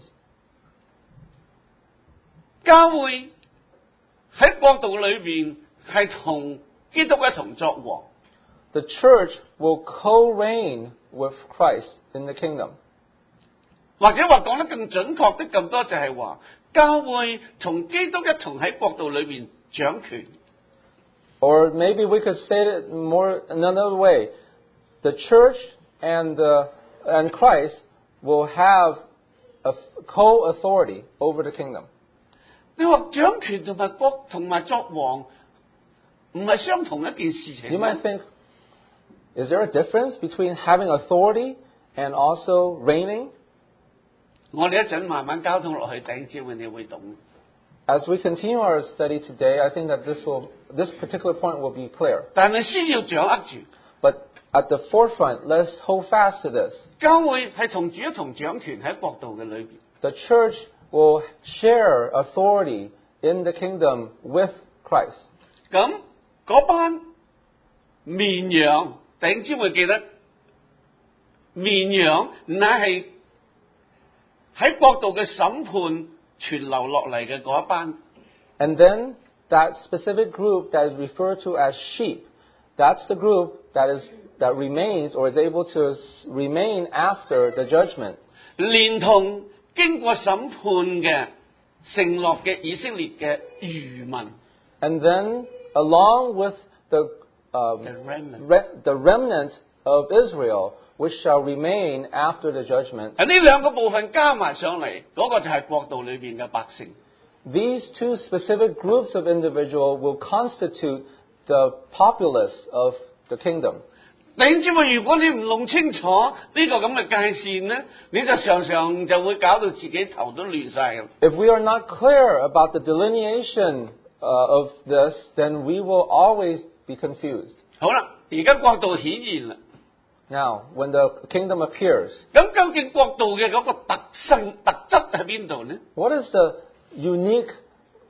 教會喺國度裏邊係同基督一同作王。 The church will co-reign with Christ in the kingdom. 或者話講得更準確的咁多，就係話教會同基督一同喺國度裏邊掌權。 Or maybe we could say it more another way. The church and, the, and Christ will have a co-authority over the kingdom. 你話掌權同埋國同埋作王唔係相同一件事情。 You might think, is there a difference between having authority and also reigning? 我哋一陣慢慢交通落去，弟兄姊妹你會懂。 As we continue our study today, I think that this will this particular point will be clear. 但係先要掌握住， But at the forefront, let's hold fast to this. 教會係同主一同掌權喺國度嘅裏邊。 The church will share authority in the kingdom with Christ. 咁嗰班綿羊，弟兄姊妹記得，綿羊乃係喺國度嘅審判傳流落嚟嘅嗰一班。 And then that specific group that is referred to as sheep, that's the group that is that remains or is able to remain after the judgment. 連同經過審判嘅承諾嘅以色列嘅餘民。 And then along with the um, The remnant. re- the remnant of Israel, which shall remain after the judgment. 啊，呢兩個部分加埋上嚟，嗰、個就係國度裏邊嘅百姓。 These two specific groups of individual will constitute the populace of the kingdom. 弟兄姊妹，如果你唔弄清楚呢個咁嘅界線呢，你就常常就會搞到自己頭都亂晒嘅。 If we are not clear about the delineation uh, of this, then we will always be confused. 好啦，而家國度顯現啦。 Now, when the kingdom appears, 咁究竟國度嘅嗰個特性特質喺邊度呢？ what is the unique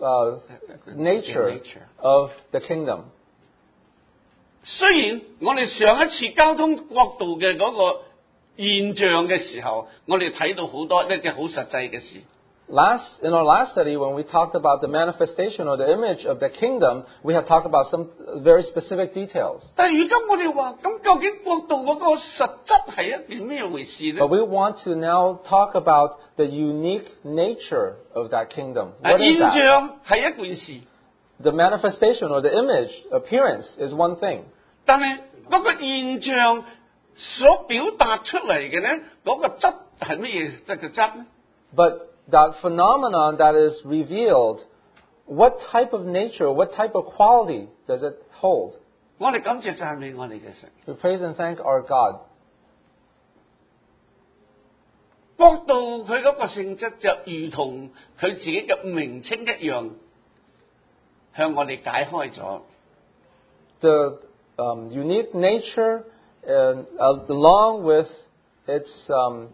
uh, nature of the kingdom. 雖然我哋上一次交通國度嘅嗰個現象嘅時候，我哋睇到好多一啲好實際嘅事。 Last, in our last study, when we talked about the manifestation or the image of the kingdom, we had talked about some very specific details. 但係如今我哋話，咁究竟國度嗰個實質係一件咩回事呢？ But we want to now talk about the unique nature of that kingdom. What is 現 that? 象係一件事， The manifestation or the image, appearance, is one thing. 但係嗰個現象所表達出嚟嘅呢，嗰、個質係乜嘢質嘅質呢？ But that phenomenon that is revealed, what type of nature, what type of quality does it hold? 我哋感謝讚美我哋嘅神。 We praise and thank our God. 國度佢嗰個性質就如同佢自己嘅名稱一樣，向我哋解開咗。 The um, unique nature, and, uh, along with its um,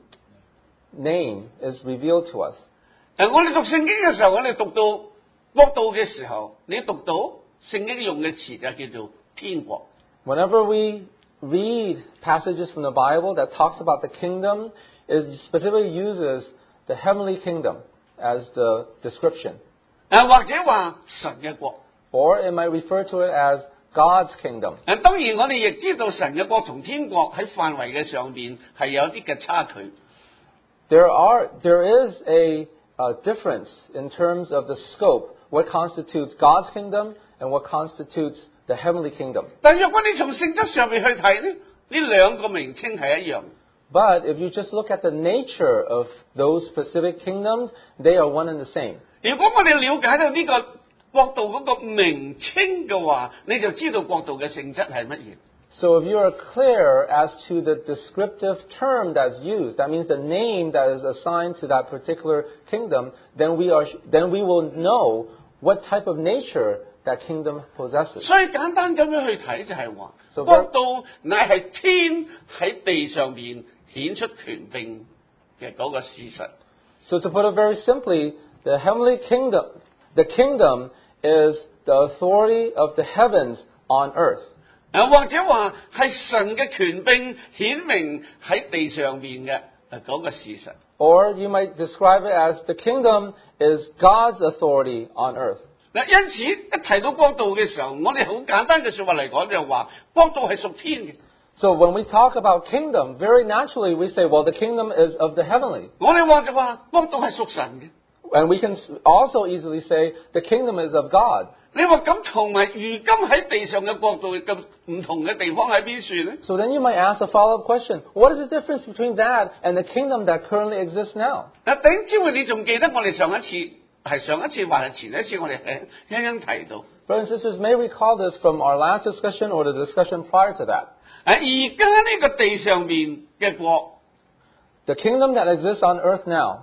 name, is revealed to us. 誒，我哋讀聖經嘅時候，我哋讀到國度嘅時候，你讀到聖經用嘅詞就叫做天國。 Whenever we read passages from the Bible that talks about the kingdom, it specifically uses the heavenly kingdom as the description. 誒，或者話神嘅國。 Or it might refer to it as God's kingdom. 誒，當然我哋亦知道神嘅國同天國喺範圍嘅上邊係有啲嘅差距。 There are, there is a, a difference in terms of the scope, what constitutes God's kingdom and what constitutes the heavenly kingdom. 但若果你從性質上面去睇呢，呢兩個名稱係一樣。 But if you just look at the nature of those specific kingdoms, they are one and the same. 如果我哋了解到呢個國度嗰個名稱嘅話，你就知道國度嘅性質係乜嘢。 So if you are clear as to the descriptive term that's used, that means the name that is assigned to that particular kingdom, then we are, then we will know what type of nature that kingdom possesses. 所以簡單咁樣去睇就係話， So 國度乃係天喺地上邊顯出權柄嘅嗰個事實。 So to put it very simply, the heavenly kingdom, the kingdom is the authority of the heavens on earth. 誒，或者話係神嘅權柄顯明喺地上邊嘅誒嗰個事實。 Or you might describe it as the kingdom is God's authority on earth. 嗱，因此一提到國度嘅時候，我哋好簡單嘅説話嚟講就係話，國度係屬天嘅。 So when we talk about kingdom, very naturally we say, well, the kingdom is of the heavenly. 我哋話就話國度係屬神嘅。 And we can also easily say the kingdom is of God. 你話咁同埋如今喺地上嘅國度咁唔同嘅地方喺邊處呢？ So then you might ask a follow-up question. What is the difference between that and the kingdom that currently exists now? 嗱，頂朝會你仲記得我哋上一次係上一次還係前一次我哋輕輕提到。 Brothers and sisters may recall this from our last discussion or the discussion prior to that. 誒，而家呢個地上面嘅國， The kingdom that exists on earth now,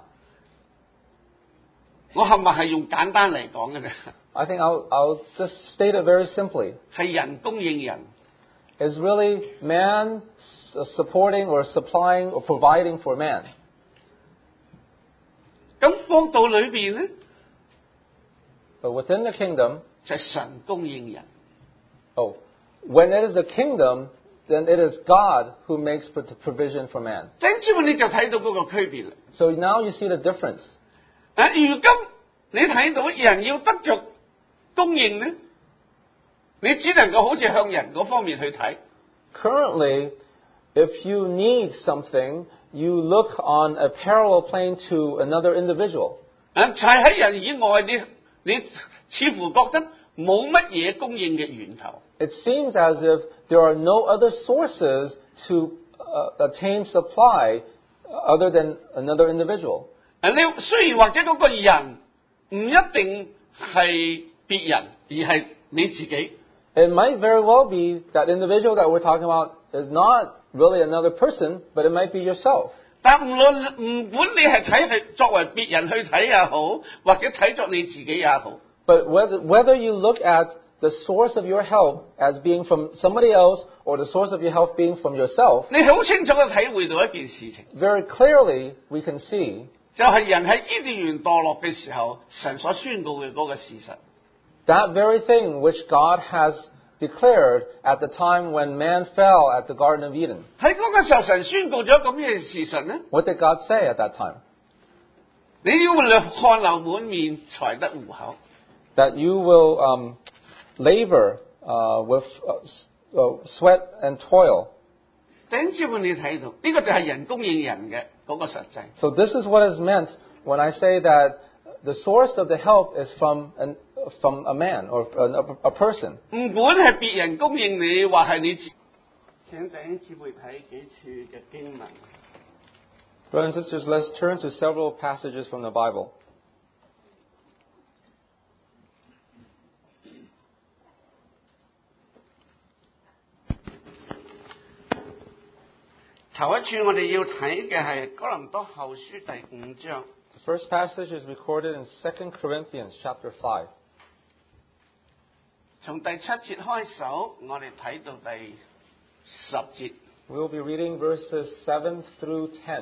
我係咪係用簡單嚟講嘅啫？ I think I'll, I'll just state it very simply, 係人供應人。 is really man s- supporting or supplying or providing for man. 咁國度裏邊咧， But within the kingdom, 就係神供應人。 oh, when it is the kingdom, then it is God who makes pro- provision for man. 頂朝會你就睇到嗰個區別啦。 So now you see the difference. 啊，如今你睇到人要得着供應咧，你只能夠好似向人嗰方面去睇。 Currently, if you need something, you look on a parallel plane to another individual. 啊，就係喺人以外，你你似乎覺得冇乜嘢供應嘅源頭。 It seems as if there are no other sources to uh, attain supply other than another individual. 啊，你雖然或者嗰個人唔一定係別人，而係你自己。 It might very well be that individual that we're talking about is not really another person, but it might be yourself. 但無論唔管你係睇係作為別人去睇也好，或者睇作你自己也好， But whether, whether you look at the source of your help as being from somebody else or the source of your help being from yourself, 你好清楚嘅體會到一件事情， very clearly we can see 就係人喺伊甸園墮落嘅時候，神所宣告嘅嗰個事實。 That very thing which God has declared at the time when man fell at the Garden of Eden. 喺嗰個時候，神宣告咗咁嘅事實呢？ What did God say at that time? 你要汗流滿面才得糊口。 That you will um, labor uh, with uh, uh, sweat and toil. 弟兄姊妹，你睇到呢個就係人供應人嘅嗰個實際。 So this is what is meant when I say that the source of the help is from an, from a man or a, a person. 唔管係別人供應你，或係你自己。請弟兄姊妹睇幾處嘅經文。 Brothers and sisters, let's turn to several passages from the Bible. 頭一處我哋要睇嘅係哥林多後書第五章。 The first passage is recorded in Second Corinthians chapter five. 從第七節開首，我哋睇到第十節。 We will be reading verses seven through ten.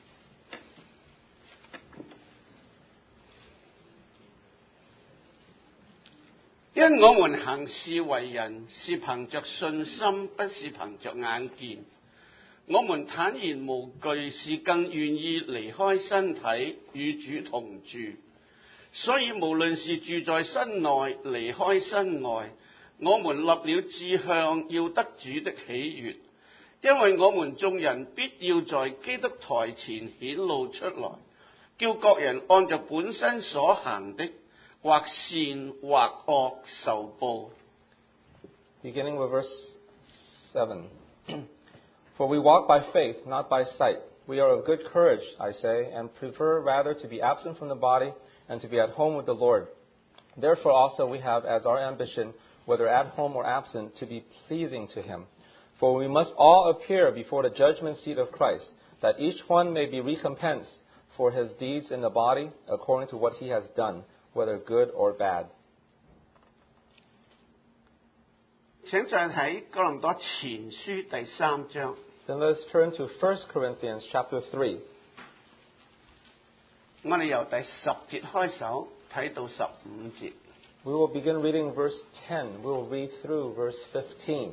因我們行事為人，是憑着信心，不是憑着眼見。我們坦然無懼，是更願意離開身體，與主同住。所以無論是住在身內，離開身外，我們立了志向，要得主的喜悅。因為我們眾人必要在基督台前顯露出來，叫各人按着本身所行的，或善或惡受報。 Beginning with verse seven. For we walk by faith, not by sight. We are of good courage, I say, and prefer rather to be absent from the body and to be at home with the Lord. Therefore also we have as our ambition, whether at home or absent, to be pleasing to him. For we must all appear before the judgment seat of Christ, that each one may be recompensed for his deeds in the body, according to what he has done, whether good or bad. 請再睇哥林多前書第三章。 Then let's turn to First Corinthians chapter three. 我哋由第十節開首睇到十五節。 We will begin reading verse ten. We will read through verse fifteen.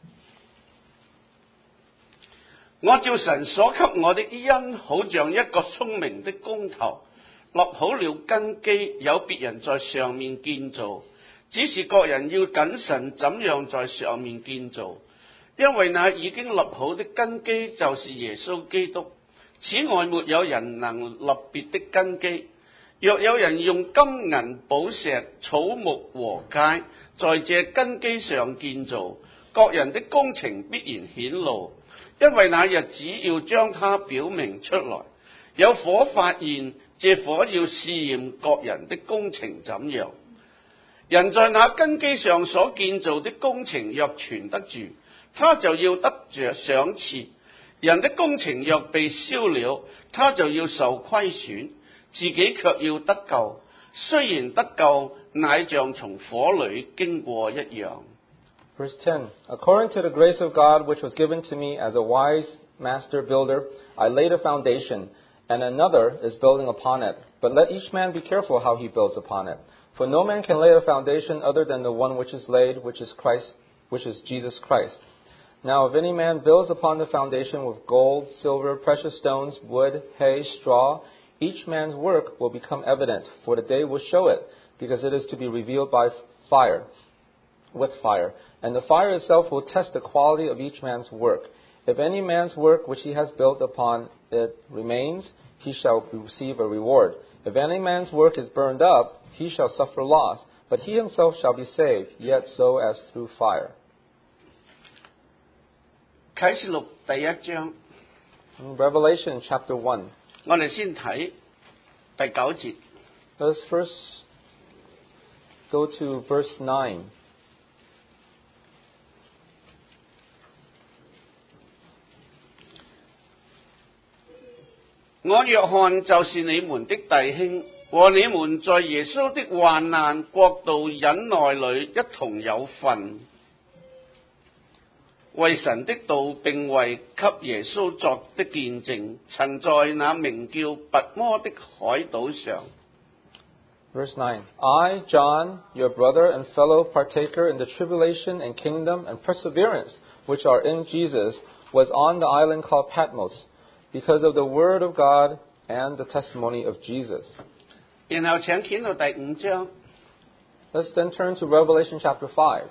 我照神所給我的恩，好像一個聰明的工頭，落好了根基，有別人在上面建造，只是各人要謹慎怎樣在上面建造，因為那已經立好的根基就是耶穌基督。此外沒有人能立別的根基。若有人用金銀寶石草木禾秸在這根基上建造，各人的工程必然顯露，因為那日子要將它表明出來。有火發現，這火要試驗各人的工程怎樣。人在那根基上所建造的工程若存得住，他就要得着賞賜；人的工程若被燒了，他就要受虧損，自己卻要得救。雖然得救，乃像從火裏經過一樣。 Verse ten. According to the grace of God which was given to me as a wise master builder, I laid a foundation, and another is building upon it. But let each man be careful how he builds upon it. For no man can lay a foundation other than the one which is laid, which is Christ, which is Jesus Christ. Now if any man builds upon the foundation with gold, silver, precious stones, wood, hay, straw, each man's work will become evident, for the day will show it, because it is to be revealed by fire, with fire. And the fire itself will test the quality of each man's work. If any man's work which he has built upon it remains, he shall receive a reward. If any man's work is burned up, he shall suffer loss, but he himself shall be saved, yet so as through fire. 啟示錄第一章， In Revelation chapter one. 我哋先睇第九節。 Let us first go to verse nine. 我約翰就是你們的弟兄，和你們在耶穌的患難、國度、忍耐裏一同有份。 為神的道並為給耶穌作的見證，曾在那名叫拔摩的海島上。 Verse nine. I, John, your brother and fellow partaker in the tribulation and kingdom and perseverance which are in Jesus, was on the island called Patmos, because of the word of God and the testimony of Jesus. 然後請掀到第五章， Let's then turn to Revelation chapter five.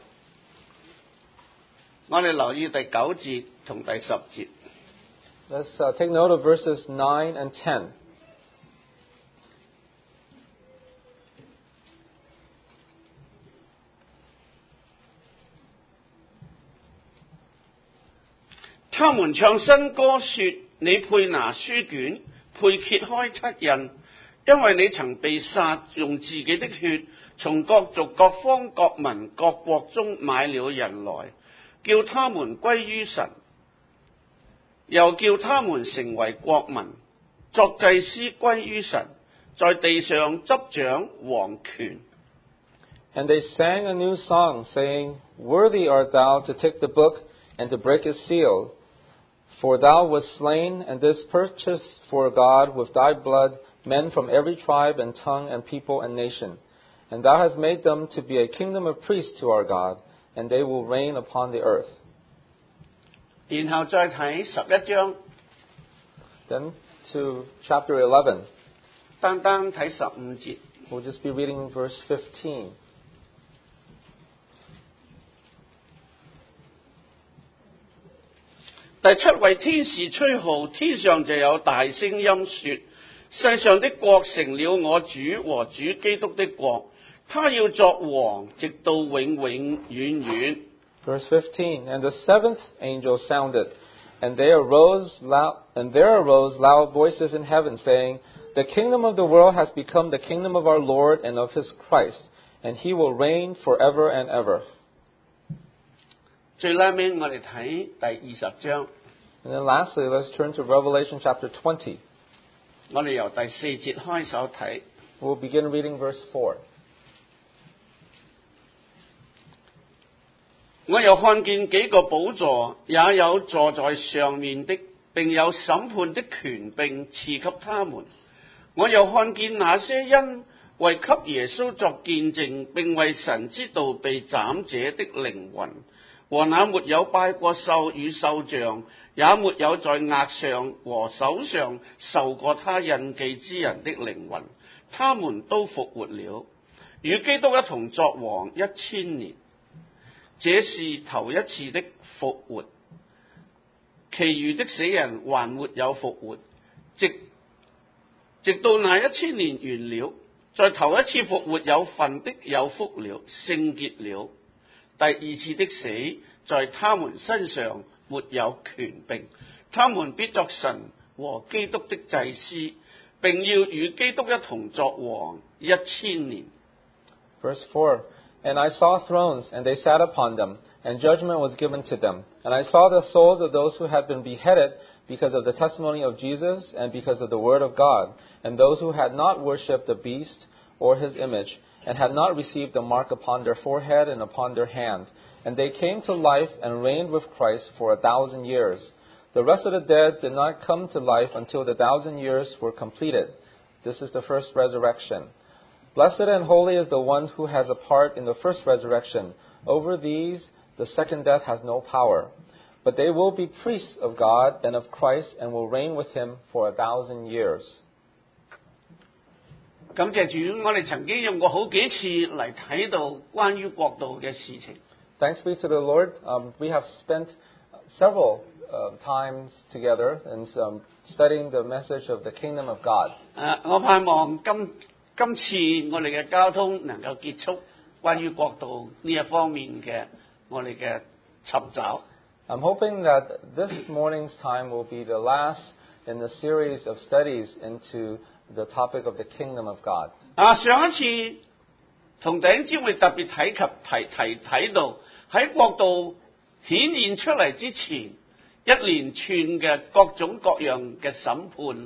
我哋留意第九節同第十節。 Let's uh, take note of verses nine and ten. 他們唱新歌說：你配拿書卷，配揭開七印，因為你曾被殺，用自己的血，從各族、各方、各民、各國中買了人來，叫他們歸於神，又叫他們成為國民，作祭司歸於神，在地上執掌王權。 And they sang a new song, saying, Worthy art thou to take the book and to break its seal. For thou wast slain, and didst purchase for God with thy blood men from every tribe and tongue and people and nation. And thou hast made them to be a kingdom of priests to our God, and they will reign upon the earth. 然後再睇十一章， Then to chapter eleven. 單單睇十五節。 We'll just be reading verse fifteen. 第七位天使吹號，天上就有大聲音說：世上的國成了我主和主基督的國，他要作王，直到永永遠遠。 Verse fifteen. And the seventh angel sounded, and there arose loud, and there arose loud voices in heaven, saying, The kingdom of the world has become the kingdom of our Lord and of his Christ, and he will reign forever and ever. 最拉尾我哋睇第二十章， And then lastly, let's turn to Revelation chapter twenty. 我哋由第四節開手睇。 We'll begin reading verse four. 我又看見幾個寶座，也有坐在上面的，並有審判的權柄賜給他們。我又看見那些因為給耶穌作見證，並為神之道被斬者的靈魂，和那沒有拜過獸與獸像，也沒有在額上和手上受過他印記之人的靈魂，他們都復活了，與基督一同作王一千年。這是頭一次的復活，其餘的死人還沒有復活，直直到那一千年完了。在頭一次復活有份的有福了，聖潔了。第二次的死在他們身上沒有權柄，他們必作神和基督的祭司，並要與基督一同作王一千年。 Verse four. And I saw thrones, and they sat upon them, and judgment was given to them. And I saw the souls of those who had been beheaded because of the testimony of Jesus and because of the word of God, and those who had not worshipped the beast or his image, and had not received the mark upon their forehead and upon their hand. And they came to life and reigned with Christ for a thousand years. The rest of the dead did not come to life until the thousand years were completed. This is the first resurrection. Blessed and holy is the one who has a part in the first resurrection. Over these the second death has no power. But they will be priests of God and of Christ and will reign with him for a thousand years. 感謝主，我哋曾經用過好幾次嚟睇到關於國度嘅事情。 Thanks be to the Lord. Um, we have spent several uh, times together in um, studying the message of the kingdom of God. 誒，我盼望今今次我哋嘅交通能夠結束關於國度呢一方面嘅我哋嘅尋找。 I'm hoping that this morning's time will be the last in the series of studies into the topic of the kingdom of God. 啊，上一次同弟兄姊妹特別提及提提睇到喺國度顯現出嚟之前，一連串嘅各種各樣嘅審判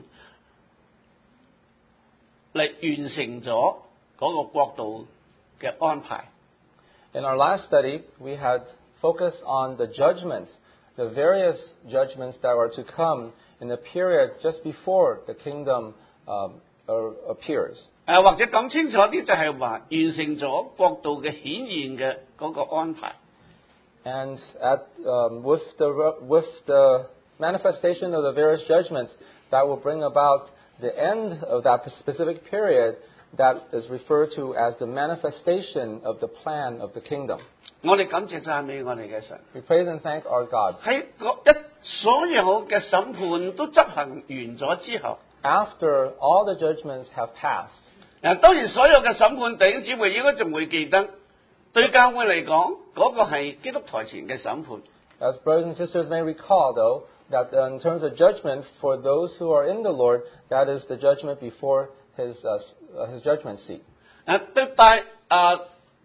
嚟完成咗嗰個國度嘅安排。 In our last study, we had focused on the judgments the various judgments that are to come in the period just before the kingdom um, uh, appears. 誒、或者講清楚啲，就係話完成咗國度嘅顯現嘅嗰個安排。 And at, um, with, the, with the manifestation of the various judgments, that will bring about the end of that specific period that is referred to as the manifestation of the plan of the kingdom. 我哋感謝讚美我哋嘅神。 We praise and thank our God. 喺嗰一所有嘅審判都執行完咗之後， After all the judgments have passed, 嗱當然所有嘅審判弟兄姊妹應該仲會記得，對教會嚟講，嗰、個係基督台前嘅審判。 as brothers and sisters may recall, though, that uh, in terms of judgment for those who are in the Lord, that is the judgment before His uh, uh, His judgment seat. 誒對大啊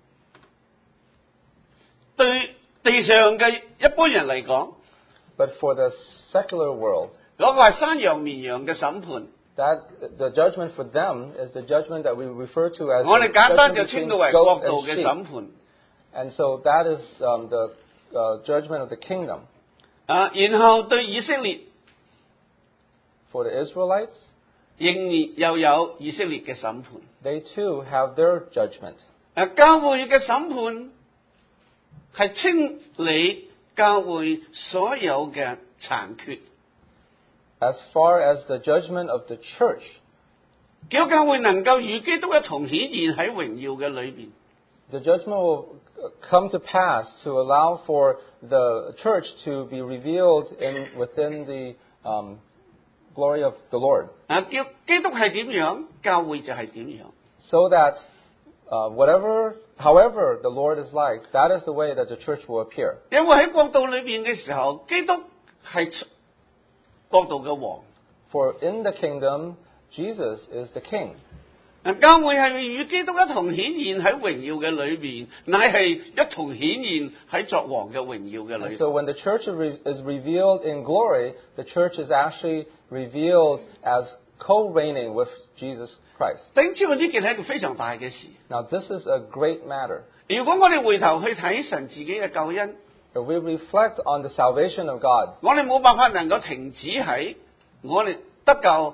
對地上嘅一般人嚟講， But for the secular world, 嗰、個係山羊綿羊嘅審判。 that the judgment for them is the judgment that we refer to as 我 the 哋簡單 judgment 就 between 稱到為國 goat 度 and 嘅 sheep. 審判。 And so that is um, the uh, judgment of the kingdom. 啊，然後對以色列 For the Israelites, 仍然又有以色列嘅審判。 they too have their judgment. 誒、教會嘅審判係清理教會所有嘅殘缺， As far as the judgment of the church, 叫教會能夠與基督一同顯現喺榮耀嘅裏邊。 the judgment will come to pass to allow for the church to be revealed in within the um, glory of the Lord, 啊，叫基督係點樣，教會就係點樣。 so that uh, whatever, however the Lord is like, that is the way that the church will appear. 因為喺國度裏邊嘅時候，基督係國度嘅王。 For in the kingdom, Jesus is the king. 嗱，教會係與基督一同顯現喺榮耀嘅裏邊，乃係一同顯現喺作王嘅榮耀嘅裏 And 邊。 so when the church is re- is revealed in glory, the church is actually revealed as co-reigning with Jesus Christ. 弟兄姊妹，呢件係一個非常大嘅事。 Now this is a great matter. 如果我哋回頭去睇神自己嘅救恩， If we reflect on the salvation of God, 我哋冇辦法能夠停止喺我哋得救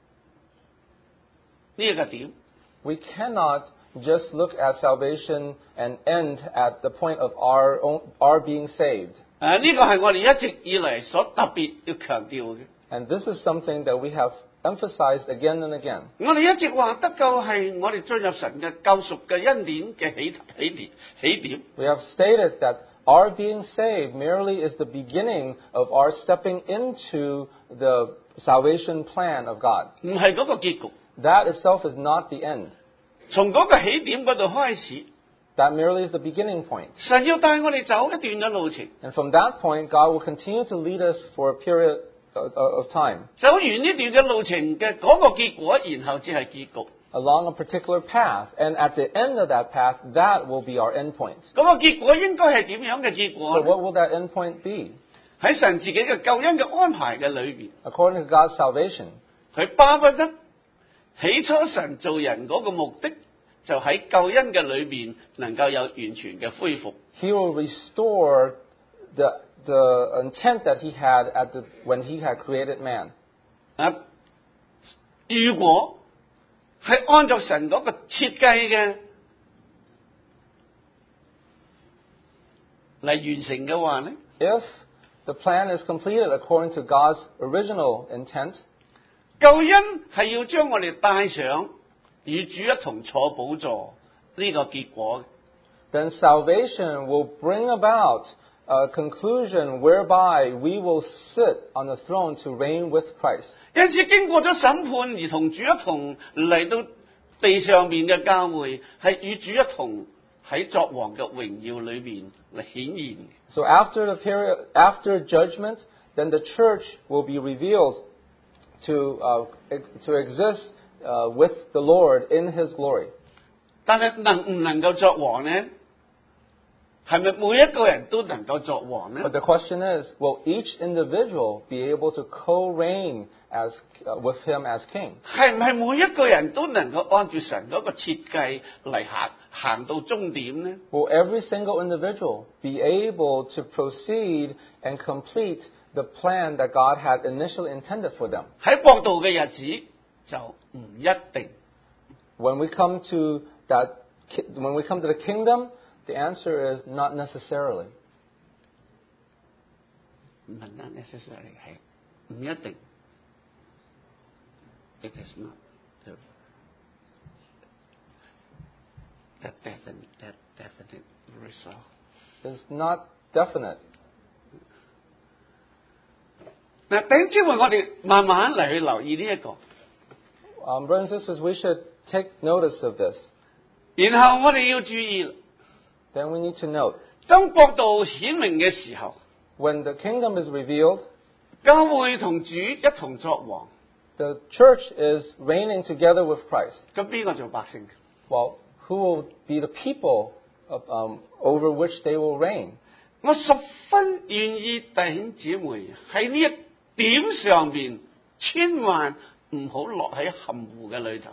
呢一個點。 we cannot just look at salvation and end at the point of our own, our being saved. 誒、呢個係我哋一直以嚟所特別要強調嘅。 And this is something that we have emphasized again and again. 我哋一直話得救係我哋進入神嘅救贖嘅恩典嘅起起點起點。 We have stated that our being saved merely is the beginning of our stepping into the salvation plan of God. 唔係嗰個結局。 That itself is not the end. 從嗰個起點嗰度開始， That merely is the beginning point. 神要帶我哋走一段嘅路程， And from that point, God will continue to lead us for a period of, of time 走完呢段嘅路程嘅嗰個結果，然後至係結局。 along a particular path. And at the end of that path, that will be our end point. 嗰個結果應該係點樣嘅結 So 果呢？ what will that end point be? 喺神自己嘅救恩嘅安排嘅裏邊， According to God's salvation, 佢巴不得起初神做人嗰個目的，就喺救恩嘅裏邊能夠有完全嘅恢復。 He will restore the, the intent that He had at the, when He had created man. 啊，如果係按照神嗰個設計嘅嚟完成嘅話咧， If the plan is completed according to God's original intent, 救恩係要將我哋帶上與主一同坐寶座呢個結果。 then salvation will bring about a conclusion whereby we will sit on the throne to reign with Christ. 因此經過咗審判而同主一同嚟到地上面嘅教會，係與主一同喺作王嘅榮耀裏面嚟顯現。 So after the period, after judgment, then the church will be revealed to uh, to exist uh, with the Lord in His glory. 但係能唔能夠作王呢？係咪每一個人都能夠作王呢？ But the question is, will each individual be able to co-reign as uh, with Him as king? 係唔係每一個人都能夠按住神嗰個設計嚟行行到終點呢？ Will every single individual be able to proceed and complete the plan that God had initially intended for them. 喺國度嘅日子就唔一定。 When we come to that, when we come to the kingdom, the answer is not necessarily. 唔係 not necessary 係唔一定。It is not the, the definite, that definite result. It's not definite. 嗱，弟兄姊妹，我哋慢慢嚟去留意呢、這、一個， Um, brothers and sisters, we should take notice of this. 然後我哋要注意， Then we need to note, 當國度顯明嘅時候， when the kingdom is revealed, 教會同主一同作王， the church is reigning together with Christ. 咁邊個做百姓？ Well, who will be the people of, um, over which they will reign? 我十分願意弟兄姊妹喺呢一點上面，千萬唔好落喺含糊嘅裏頭。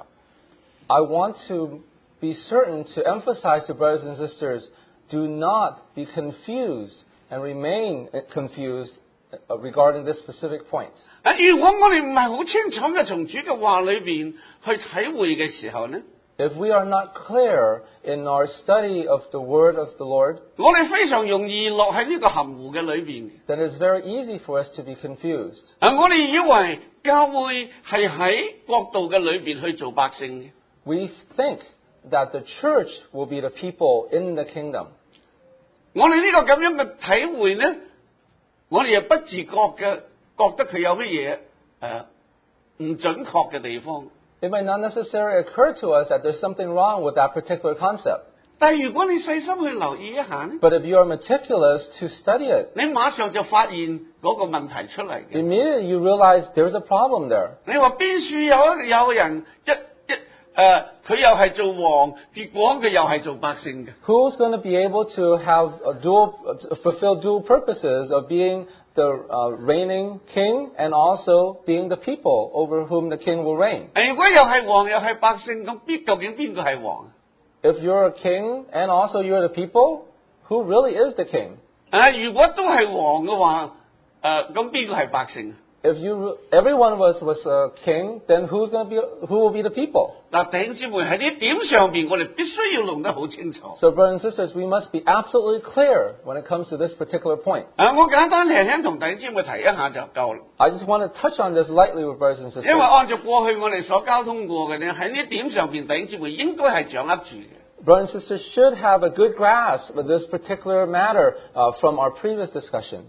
I want to be certain to emphasize to brothers and sisters, do not be confused and remain confused regarding this specific point. 啊，如果我哋唔係好清楚嘅從主嘅話裏邊去體會嘅時候呢， If we are not clear in our study of the word of the Lord, 我哋非常容易落喺呢個含糊嘅裏邊。 then it's very easy for us to be confused. 啊，我哋以為教會係喺國度嘅裏邊去做百姓嘅。 We think that the church will be the people in the kingdom. 我哋呢個咁樣嘅體會呢，我哋又不自覺嘅覺得佢有乜嘢誒唔準確嘅地方。 It may not necessarily occur to us that there's something wrong with that particular concept. 但係如果你細心去留意一下呢， But if you are meticulous to study it, 你馬上就發現嗰個問題出嚟嘅。 immediately you realize there's a problem there. 你話邊處有一有人一一誒，佢又係做王，結果佢又係做百姓嘅。 Who's going to be able to have a dual, uh, fulfill dual purposes of being the uh, reigning king and also being the people over whom the king will reign? 誒，如果又係王又係百姓，咁邊究竟邊個係王？ If you're a king and also you're the people, who really is the king? 誒，如果都係王嘅話，誒咁邊個係百姓？ If you everyone was was a king, then who's going to be who will be the people? 嗱，弟兄姊妹喺呢點上邊，我哋必須要弄得好清楚。 So, brothers and sisters, we must be absolutely clear when it comes to this particular point. 啊，我簡單輕輕同弟兄姊妹提一下就夠啦。 I just want to touch on this lightly with brothers and 因為 sisters. 按照過去我哋所交通過嘅咧，喺呢點上邊，弟兄姊妹應該係掌握住嘅。 Brothers and sisters should have a good grasp of this particular matter uh, from our previous discussions.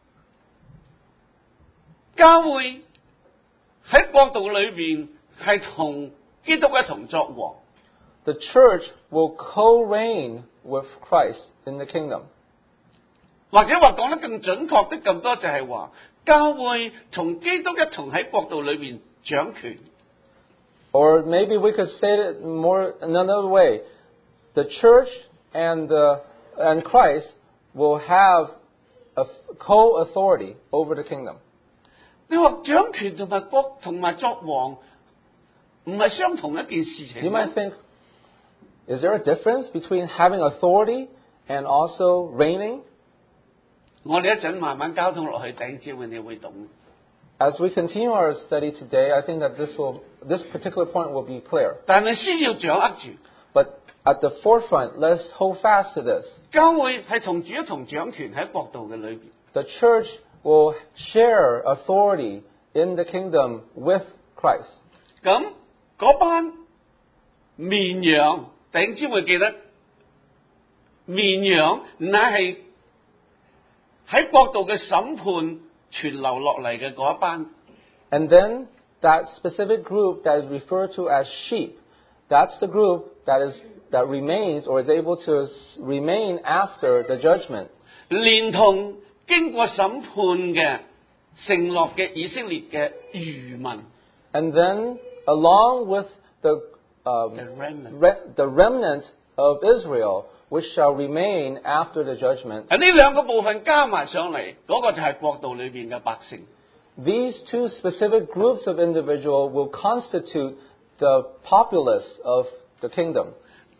教會喺國度裏邊係同基督一同作王， The church will co-reign with Christ in the kingdom. 或者話講得更準確啲咁多，就係話教會同基督一同喺國度裏邊掌權。 Or maybe we could say it more another way. The church and, the, and Christ will have a co-authority over the kingdom. 你話掌權同埋國同埋作王唔係相同一件事情。 You might think, is there a difference between having authority and also reigning? 我哋一陣慢慢交通落去，弟兄姊妹你會懂。 As we continue our study today, I think that this will this particular point will be clear. 但係先要掌握住， But at the forefront, let's hold fast to this. 教會係同主一同掌權喺國度嘅裏邊。 The church will share authority in the kingdom with Christ. 咁嗰班綿羊，弟兄姊妹記得，綿羊乃係喺國度嘅審判傳流落嚟嘅嗰一班。 And then that specific group that is referred to as sheep, that's the group that is that remains or is able to remain after the judgment. 連同經過審判嘅承諾嘅以色列嘅餘民。 And then along with the um, The remnant. re- the remnant of Israel, which shall remain after the judgment. 啊，呢兩個部分加埋上嚟，嗰、個就係國度裏邊嘅百姓。 These two specific groups of individual will constitute the populace of the kingdom.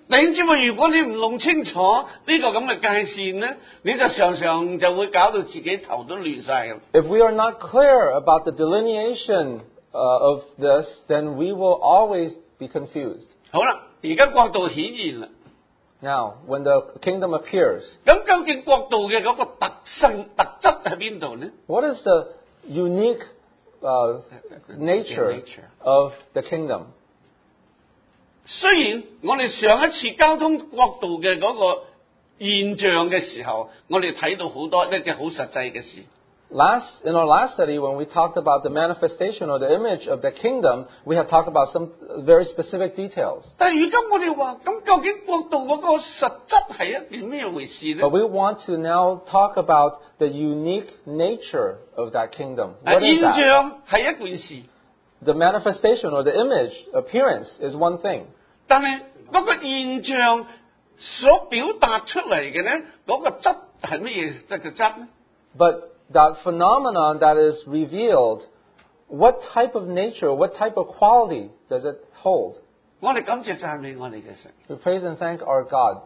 弟兄姊妹，如果你唔弄清楚呢個咁嘅界線咧，你就常常就會搞到自己頭都亂晒嘅。 If we are not clear about the delineation uh, of this, then we will always be confused. 好啦，而家國度顯現啦。 Now, when the kingdom appears, 咁究竟國度嘅嗰個特性特質喺邊度呢？ what is the unique uh, nature of the kingdom? 雖然我哋上一次交通國度嘅嗰個現象嘅時候，我哋睇到好多一啲好實際嘅事。 Last, in our last study, when we talked about the manifestation or the image of the kingdom, we had talked about some very specific details. 但係如今我哋話，咁究竟國度嗰個實質係一件咩回事呢？ But we want to now talk about the unique nature of that kingdom. 啊 What is 現 that? 象係一件事， The manifestation or the image, appearance, is one thing. 但係嗰個現象所表達出嚟嘅呢，嗰、個質係乜嘢即係質呢？ But that phenomenon that is revealed, what type of nature, what type of quality does it hold? 我哋感謝讚美我哋嘅神。 We praise and thank our God.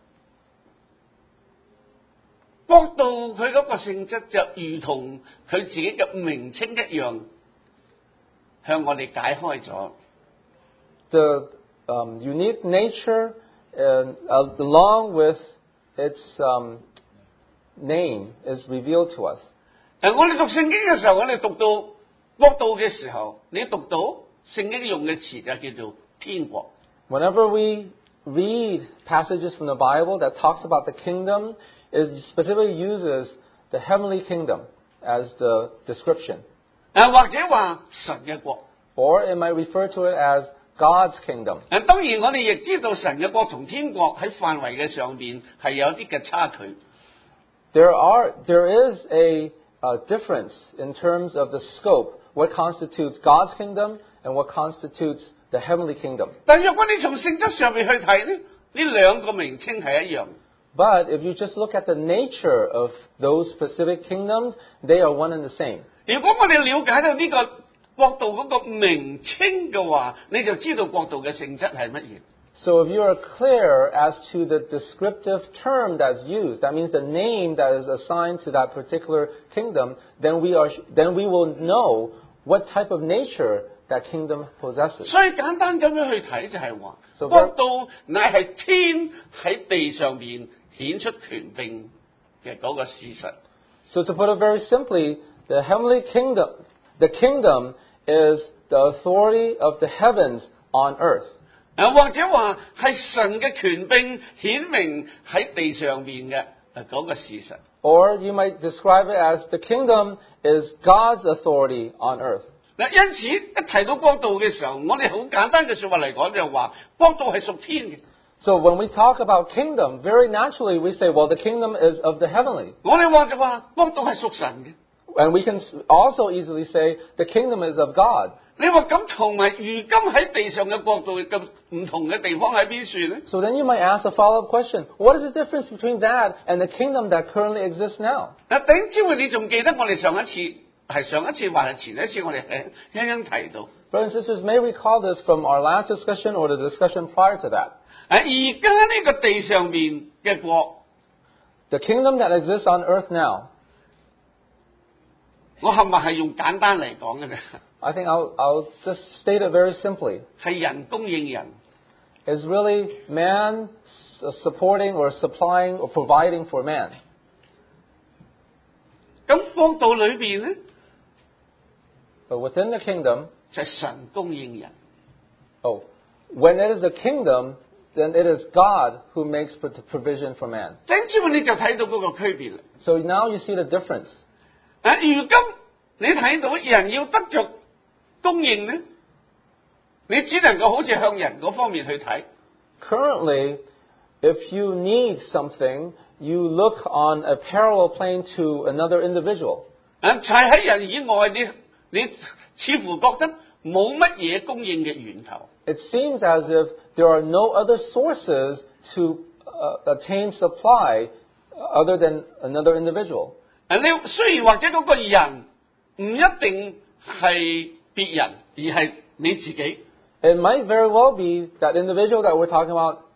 國度佢嗰個性質就如同佢自己嘅名稱一樣，向我哋解開咗。 The um, unique nature, and, uh, along with its um, name, is revealed to us. 誒，我哋讀聖經嘅時候，我哋讀到國度嘅時候，你讀到聖經用嘅詞就叫做天國。 Whenever we read passages from the Bible that talks about the kingdom, it specifically uses the heavenly kingdom as the description. 誒，或者話神嘅國。 Or it might refer to it as God's kingdom. 誒，當然我哋亦知道神嘅國同天國喺範圍嘅上面係有啲嘅差距。 There are, there is a, a difference in terms of the scope, what constitutes God's kingdom and what constitutes the heavenly kingdom. 但若果你從性質上面去睇呢，呢兩個名稱係一樣。 But if you just look at the nature of those specific kingdoms, they are one and the same. 如果我哋了解到呢個國度嗰個名稱嘅話，你就知道國度嘅性質係乜嘢。 So if you are clear as to the descriptive term that's used, that means the name that is assigned to that particular kingdom, then we are, then we will know what type of nature that kingdom possesses. 所以簡單咁樣去睇就係話， So 國度乃係天喺地上面顯出權柄嘅嗰個事實。 So to put it very simply, the heavenly kingdom, the kingdom is the authority of the heavens on earth. 誒，或者話係神嘅權柄顯明喺地上面嘅誒嗰個事實。 Or you might describe it as the kingdom is God's authority on earth. 嗱，因此一提到國度嘅時候，我哋好簡單嘅説話嚟講就係話，國度係屬天嘅。 So when we talk about kingdom, very naturally we say, well, the kingdom is of the heavenly. 我哋話就話國度係屬神嘅。 And we can also easily say the kingdom is of God. 你話咁同埋如今喺地上嘅國度咁唔同嘅地方喺邊處呢？ So then you might ask a follow-up question. What is the difference between that and the kingdom that currently exists now? 嗱，頂知會你仲記得我哋上一次係上一次或係前一次我哋誒輕輕提到。 Brothers and sisters, may recall this from our last discussion or the discussion prior to that. 誒，而家呢個地上面嘅國， The kingdom that exists on earth now, 我係咪係用簡單嚟講嘅啫？ I think I'll, I'll just state it very simply, 係人供應人。 is really man s- supporting or supplying or providing for man. 咁國度裏邊咧， But within the kingdom, 就係神供應人。 oh, when it is the kingdom, then it is God who makes pro- provision for man. 頂知會你就睇到嗰個區別啦。 So now you see the difference. 啊，如今你睇到人要得着供應咧，你只能夠好似向人嗰方面去睇。 Currently, if you need something, you look on a parallel plane to another individual. 啊，就係喺人以外，你你似乎覺得冇乜嘢供應嘅源頭。 It seems as if there are no other sources to uh, attain supply other than another individual. 啊，你雖然或者嗰個人唔一定係別人，而係你自己。 It might very well be that individual that we're talking about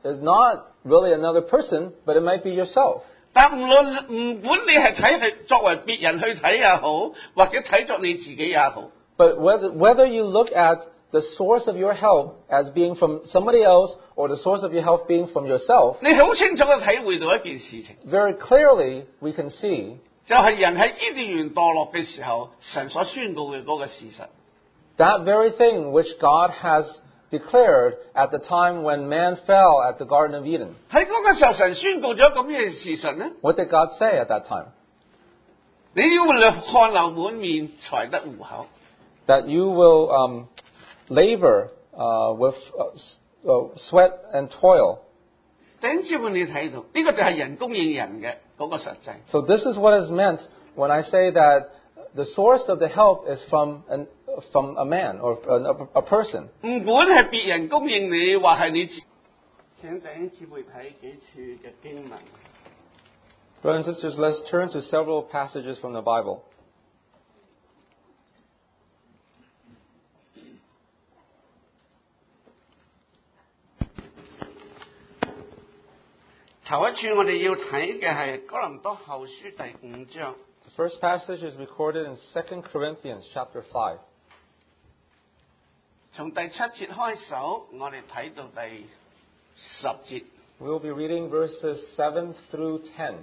is not really another person, but it might be yourself. 但無論唔管你係睇係作為別人去睇也好，或者睇作你自己也好。 But whether, whether you look at the source of your help as being from somebody else or the source of your help being from yourself, 你好清楚嘅體會到一件事情， very clearly we can see 就係人喺伊甸園墮落嘅時候，神所宣告嘅嗰個事實。 that very thing which God has declared at the time when man fell at the Garden of Eden. 喺嗰個時候，神宣告咗咁嘅事實呢？ What did God say at that time? 你要汗流滿面才得糊口。 That you will um, labor uh, with uh, uh, sweat and toil. 弟兄姊妹，你睇到呢個就係人供應人嘅嗰個實際。 So this is what is meant when I say that the source of the help is from an, from a man or a, a person. 唔管係別人供應你，或係你自己。請弟兄姊妹睇幾處嘅經文。 Brothers and sisters, let's turn to several passages from the Bible. 頭一處我哋要睇嘅係哥林多後書第五章。 The first passage is recorded in Second Corinthians chapter five. 從第七節開首，我哋睇到第十節。 We will be reading verses seven through ten.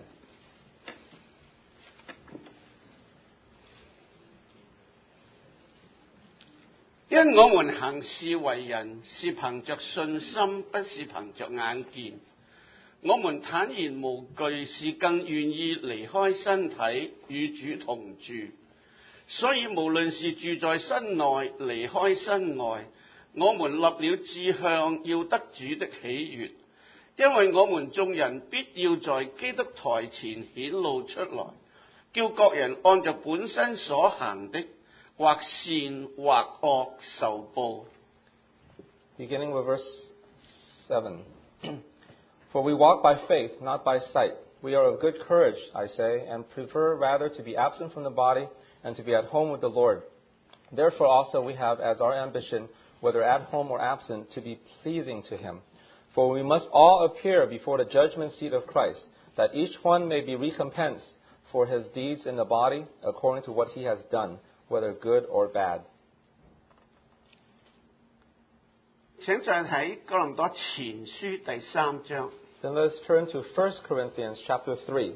因我們行事為人，是憑着信心，不是憑着眼見。我們坦然無懼，是更願意離開身體，與主同住。所以無論是住在身內，離開身外，我們立了志向，要得主的喜悅。因為我們眾人必要在基督台前顯露出來，叫各人按着本身所行的，或善或惡受報。 Beginning with verse seven. For we walk by faith, not by sight. We are of good courage, I say, and prefer rather to be absent from the body and to be at home with the Lord. Therefore also we have as our ambition, whether at home or absent, to be pleasing to him. For we must all appear before the judgment seat of Christ, that each one may be recompensed for his deeds in the body according to what he has done, whether good or bad. 請再睇哥林多前書第三章。 Then let's turn to First Corinthians chapter three.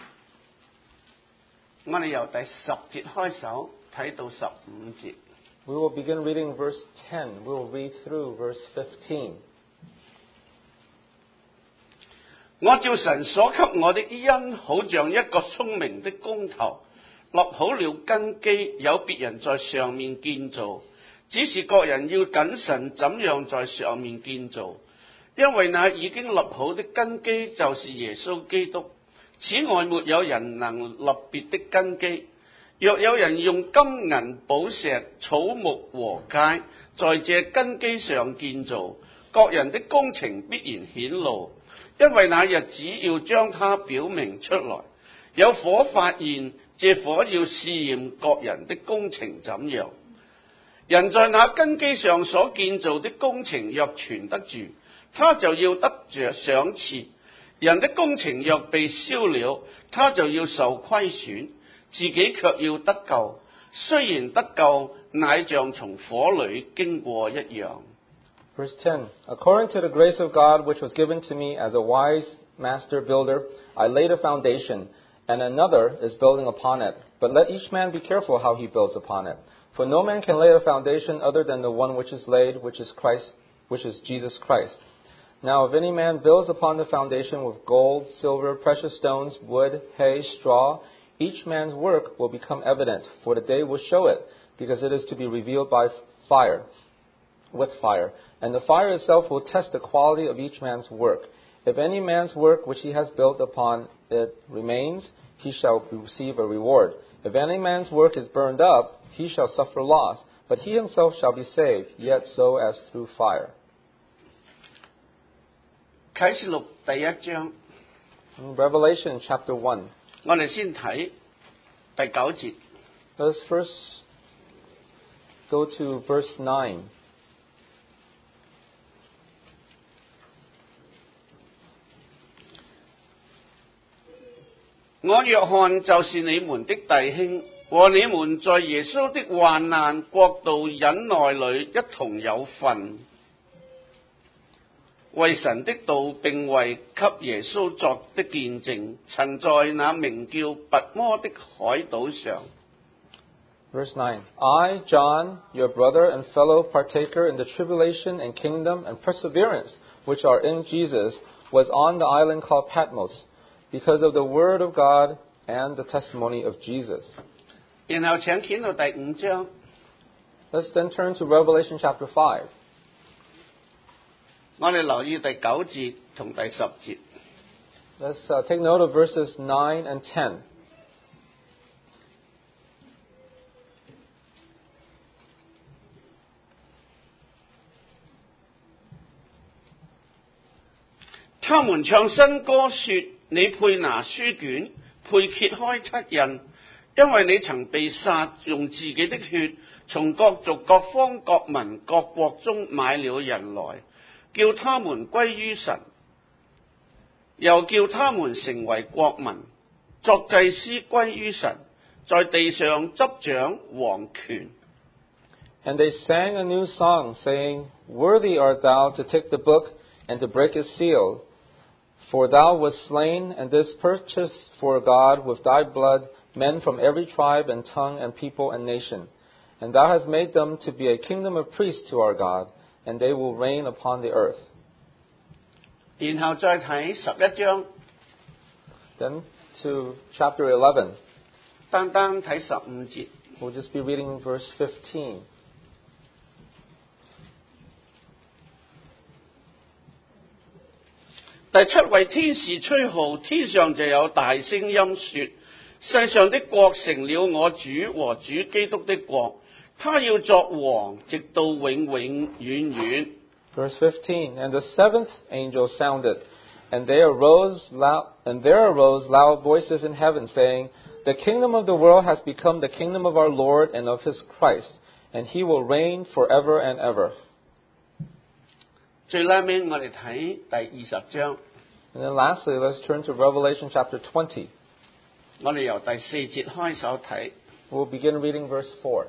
我哋由第十節開首睇到十五節。 We will begin reading verse ten. We will read through verse fifteen. 我照神所給我的恩，好像一個聰明的工頭，落好了根基，有別人在上面建造。只是各人要謹慎怎樣在上面建造，因為那已經立好的根基就是耶穌基督。此外沒有人能立別的根基。若有人用金銀寶石草木禾秸在這根基上建造，各人的工程必然顯露，因為那日子要將它表明出來。有火發現，這火要試驗各人的工程怎樣。人在那根基上所建造的工程若存得住，他就要得着賞賜；人的工程若被燒了，他就要受虧損，自己卻要得救。雖然得救，乃像從火裏經過一樣。 Verse ten. According to the grace of God which was given to me as a wise master builder, I laid a foundation, and another is building upon it. But let each man be careful how he builds upon it. For no man can lay a foundation other than the one which is laid, which is Christ, which is Jesus Christ. Now if any man builds upon the foundation with gold, silver, precious stones, wood, hay, straw, each man's work will become evident, for the day will show it, because it is to be revealed by fire, with fire. And the fire itself will test the quality of each man's work. If any man's work which he has built upon it remains, he shall receive a reward. If any man's work is burned up, he shall suffer loss, but he himself shall be saved, yet so as through fire. 啟示錄第一章， In Revelation chapter one. 我哋先睇第九節。 Let's first go to verse nine. 我約翰就是你們的弟兄，和你們在耶穌的患難、國度、忍耐裏一同有份，為神的道並為給耶穌作的見證，曾在那名叫拔摩的海島上。 Verse nine. I, John, your brother and fellow partaker in the tribulation and kingdom and perseverance which are in Jesus, was on the island called Patmos, because of the word of God and the testimony of Jesus. 然後請見到第五章。 Let's then turn to Revelation chapter five. 我哋留意第九節同第十節。 Let's uh, take note of verses nine and ten. 他們唱新歌說：你配拿書卷，配揭開七印，因為你曾被殺，用自己的血，從各族、各方、各民、各國中買了人來，叫他們歸於神，又叫他們成為國民，作祭司歸於神，在地上執掌王權。 And they sang a new song, saying, Worthy art thou to take the book and to break its seal. For thou wast slain, and didst purchase for God with thy blood men from every tribe and tongue and people and nation. And thou hast made them to be a kingdom of priests to our God, and they will reign upon the earth. 然後再睇十一章。 Then to chapter eleven. 單單睇十五節。 We'll just be reading verse fifteen. 第七位天使吹號，天上就有大聲音說：世上的國成了我主和主基督的國，他要作王，直到永永遠遠。 Verse fifteen. And the seventh angel sounded, and there arose loud, and there arose loud voices in heaven, saying, The kingdom of the world has become the kingdom of our Lord and of his Christ, and he will reign forever and ever. 最拉尾我哋睇第二十章。 And then lastly, let's turn to Revelation chapter twenty. 我哋由第四節開手睇。 We'll begin reading verse four.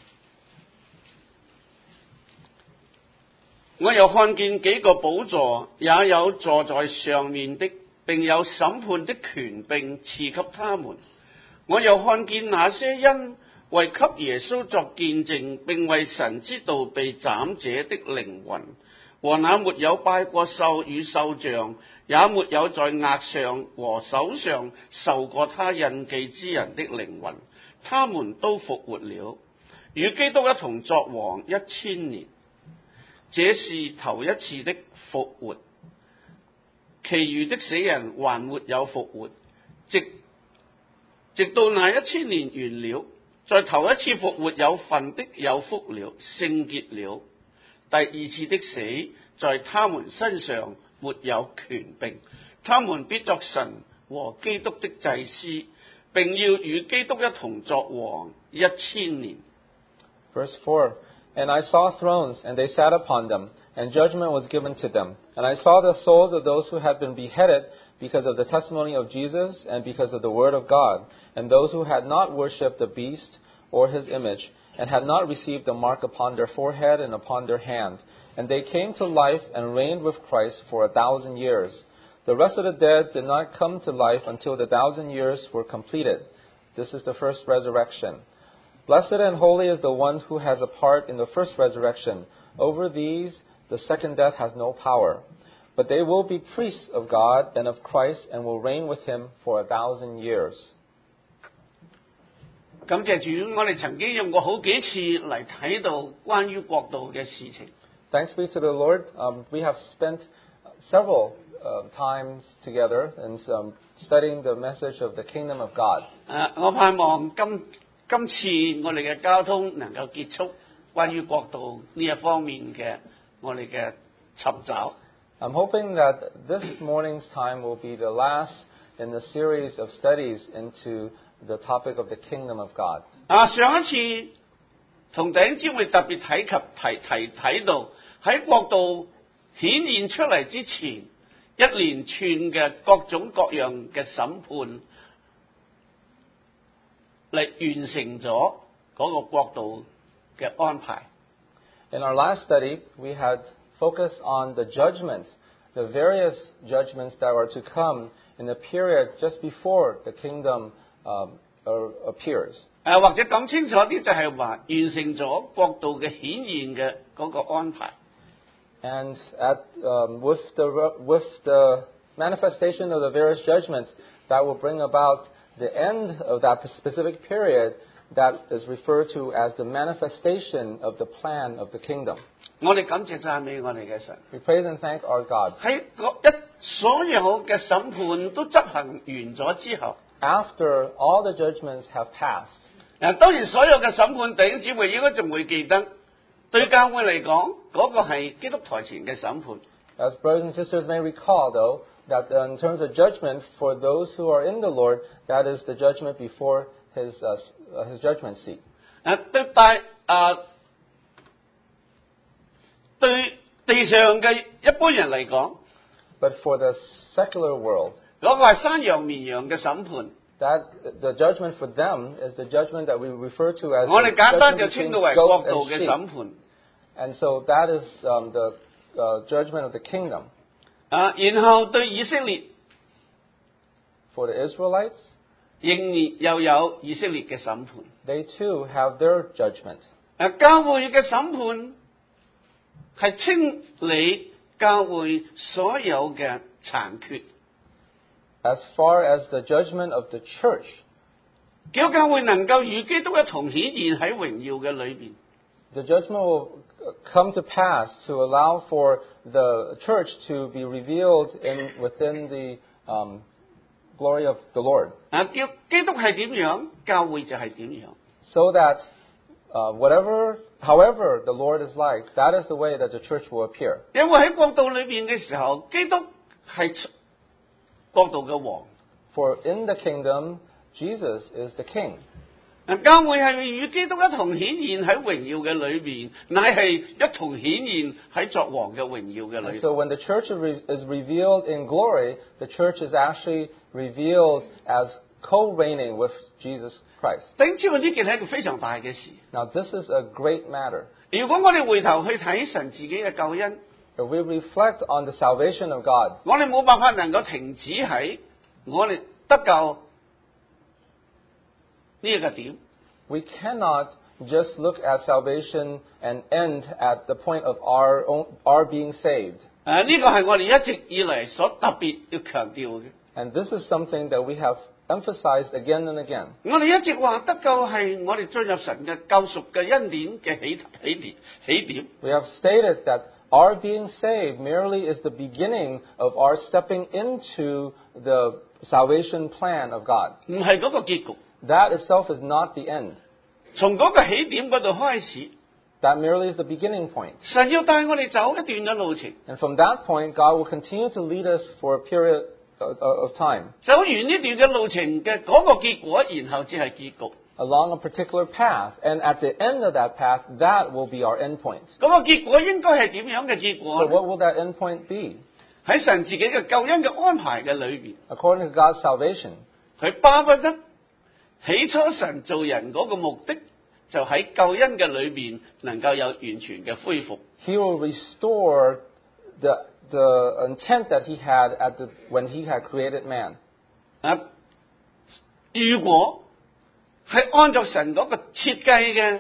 我又看見幾個寶座，也有坐在上面的，並有審判的權柄賜給他們。我又看見那些因為給耶穌作見證，並為神之道被斬者的靈魂，和那沒有拜過獸與獸像，也沒有在額上和手上受過他印記之人的靈魂，他們都復活了，與基督一同作王一千年。這是頭一次的復活，其餘的死人還沒有復活，直直到那一千年完了。在頭一次復活有份的有福了，聖潔了。第二次的死在他們身上沒有權柄，他們必作神和基督的祭司，並要與基督一同作王一千年。 Verse four. And I saw thrones, and they sat upon them, and judgment was given to them. And I saw the souls of those who had been beheaded because of the testimony of Jesus and because of the word of God, and those who had not worshipped the beast or his image, and had not received the mark upon their forehead and upon their hand. And they came to life and reigned with Christ for a thousand years. The rest of the dead did not come to life until the thousand years were completed. This is the first resurrection. Blessed and holy is the one who has a part in the first resurrection. Over these, the second death has no power. But they will be priests of God and of Christ and will reign with him for a thousand years. 感謝主，我哋曾經用過好幾次嚟睇到關於國度嘅事情。 Thanks be to the Lord. Um, we have spent several uh, times together in um, studying the message of the kingdom of God. 誒，我盼望今今次我哋嘅交通能夠結束關於國度呢一方面嘅我哋嘅尋找。 I'm hoping that this morning's time will be the last in the series of studies into the topic of the kingdom of God. 啊，上一次同弟兄姊妹特別提及提提睇到喺國度顯現出嚟之前，一連串嘅各種各樣嘅審判嚟完成咗嗰個國度嘅安排。 In our last study, we had focused on the judgments, the various judgments that are to come in the period just before the kingdom um, appears. 誒、或者講清楚啲，就係話完成咗國度嘅顯現嘅嗰個安排。 And at, um, with, the, with the manifestation of the various judgments, that will bring about the end of that specific period that is referred to as the manifestation of the plan of the kingdom. 我哋感謝讚美我哋嘅神。 We praise and thank our God. 喺一所有嘅審判都執行完咗之後， After all the judgments have passed, 嗱當然所有嘅審判弟兄姊妹應該仲會記得，對教會嚟講，嗰、個係基督台前嘅審判。 as brothers and sisters may recall, though, that uh, in terms of judgment for those who are in the Lord, that is the judgment before His uh, uh, His judgment seat. 誒對大誒對地上嘅一般人嚟講， But for the secular world, 嗰、個係山羊綿羊嘅審判。 that the judgment for them is the judgment that we refer to as 我 the 哋簡單 judgment 就稱 between 到為國 goat 度 and 嘅 sheep. 審判。 And so that is um, the uh, judgment of the kingdom. 啊，然後對以色列 For the Israelites, 仍然又有以色列嘅審判。 they too have their judgment. 誒、教會嘅審判係清理教會所有嘅殘缺， As far as the judgment of the church, 叫教會能夠與基督一同顯現喺榮耀嘅裏邊。 the judgment will come to pass to allow for the church to be revealed in within the um, glory of the Lord, 啊，叫基督係點樣，教會就係點樣。 so that uh, whatever, however the Lord is like, that is the way that the church will appear. 因為喺國度裏邊嘅時候，基督係國度嘅王。 For in the kingdom, Jesus is the king. 啊，教會係與基督一同顯現喺榮耀嘅裏邊，乃係一同顯現喺作王嘅榮耀嘅裏 And 邊。 so when the church is re- is revealed in glory, the church is actually revealed as co-reigning with Jesus Christ. 弟兄姊妹，呢件係一個非常大嘅事。 Now this is a great matter. 如果我哋回頭去睇神自己嘅救恩， If we reflect on the salvation of God, 我哋冇辦法能夠停止喺我哋得救呢一個點。 we cannot just look at salvation and end at the point of our own, our being saved. 誒、呢個係我哋一直以嚟所特別要強調嘅。 And this is something that we have emphasized again and again. 我哋一直話得救係我哋進入神嘅救贖嘅恩典嘅起起點起點。 We have stated that our being saved merely is the beginning of our stepping into the salvation plan of God. 唔係嗰個結局。 That itself is not the end. 從嗰個起點嗰度開始， That merely is the beginning point. 神要帶我哋走一段嘅路程， And from that point, God will continue to lead us for a period of, of time 走完呢段嘅路程嘅嗰個結果，然後至係結局。 along a particular path. And at the end of that path, that will be our end point. 嗰個結果應該係點樣嘅結 So 果呢？ what will that end point be? 喺神自己嘅救恩嘅安排嘅裏邊， According to God's salvation, 佢巴不得起初神造人嗰個目的，就喺救恩嘅裏邊能夠有完全嘅恢復。 He will restore the, the intent that He had at the, when He had created man. 啊，如果係按照神嗰個設計嘅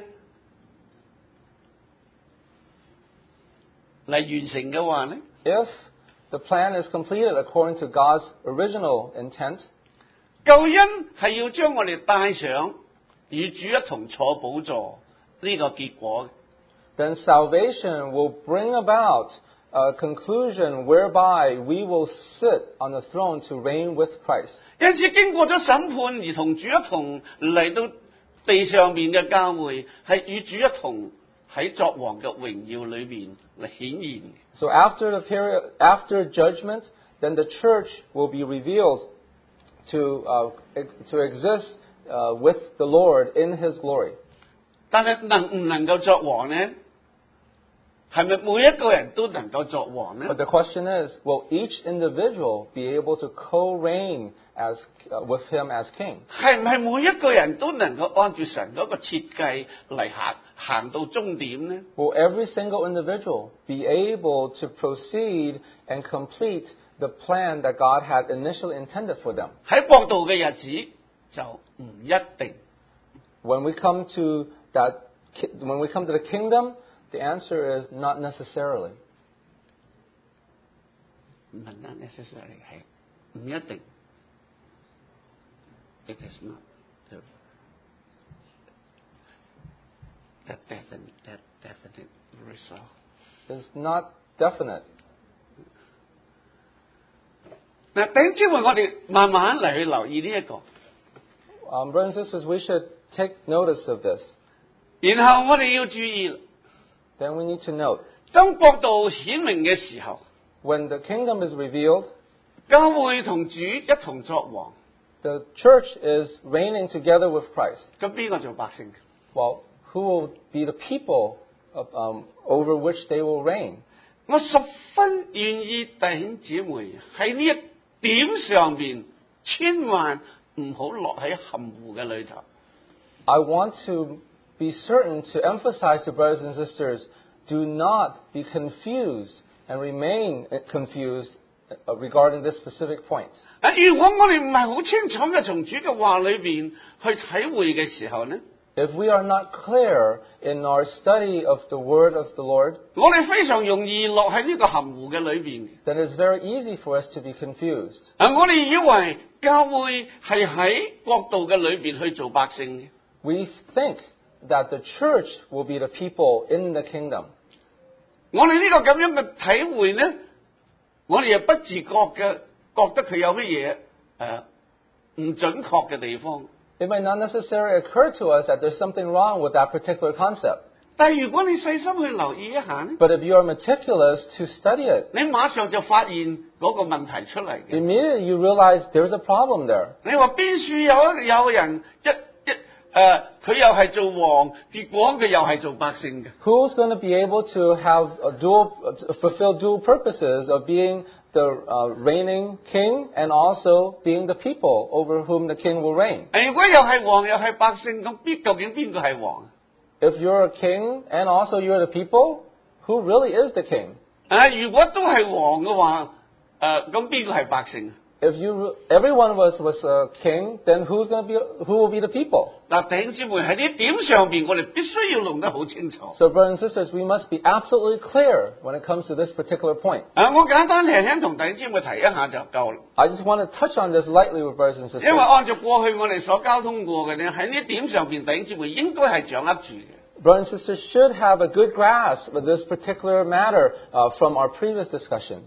嚟完成嘅話咧， If the plan is completed according to God's original intent, 救恩係要將我哋帶上與主一同坐寶座呢個結果。 then salvation will bring about a conclusion whereby we will sit on the throne to reign with Christ. 因此經過咗審判而同主一同嚟到地上面嘅教會，係與主一同喺作王嘅榮耀裏面嚟顯現。 So after the period, after judgment, then the church will be revealed to uh, to exist uh, with the Lord in His glory. 但係能唔能夠作王呢？ 係咪每一個人都能夠作王呢 But？the question is, will each individual be able to co-reign as uh, with him as king? 係唔係每一個人都能夠按住神嗰個設計嚟行行到終點呢？ Will every single individual be able to proceed and complete the plan that God had initially intended for them? 喺國度嘅日子就唔一定。 When we come to that, ki- when we come to the kingdom, the answer is not necessarily. 唔係 not necessarily 係唔一定。It is not the that definite that definite result。 It's not definite. 嗱，頂知會我哋慢慢嚟去留意呢、一個， Um, brothers and sisters, we should take notice of this. 然後我哋要注意， Then we need to note, 當國度顯明嘅時候， when the kingdom is revealed, 教會同主一同作王， the church is reigning together with Christ. 咁邊個做百姓？ Well, who will be the people of, um, over which they will reign? 我十分願意弟兄姊妹喺呢一點上面，千萬唔好落喺含糊嘅裏頭。 I want to be certain to emphasize to brothers and sisters, do not be confused and remain confused uh, regarding this specific point. 啊，如果我哋唔係好清楚嘅從主嘅話裏邊去體會嘅時候呢， If we are not clear in our study of the word of the Lord, 我哋非常容易落喺呢個含糊嘅裏邊。 then it's very easy for us to be confused. 啊，我哋以為教會係喺國度嘅裏邊去做百姓嘅， We think that the church will be the people in the kingdom. 我哋呢個咁樣嘅體會呢，我哋又不自覺嘅覺得佢有乜嘢誒唔準確嘅地方。 It may not necessarily occur to us that there's something wrong with that particular concept. 但係如果你細心去留意一下呢， But if you are meticulous to study it, 你馬上就發現嗰個問題出嚟嘅。 immediately you realize there's a problem there. 你話邊處有有人一一誒，佢、又係做王，結果佢又係做百姓嘅。 Who's going to be able to have a dual, uh, fulfill dual purposes of being the uh, reigning king and also being the people over whom the king will reign? 誒，如果又係王又係百姓，咁邊究竟邊個係王？ If you're a king and also you're the people, who really is the king? 啊，如果都係王嘅話，誒咁邊個係百姓？ If you everyone was was a king, then who's going to be who will be the people? 嗱，弟兄姊妹喺呢點上邊，我哋必須要弄得好清楚。 So, brothers and sisters, we must be absolutely clear when it comes to this particular point. 啊，我簡單輕輕同弟兄姊妹提一下就夠啦。 I just want to touch on this lightly with brothers and 因為 sisters. 按照過去我哋所交通過嘅呢，喺呢點上邊，弟兄姊妹應該係掌握住嘅。 Brothers and sisters should have a good grasp of this particular matter uh, from our previous discussions.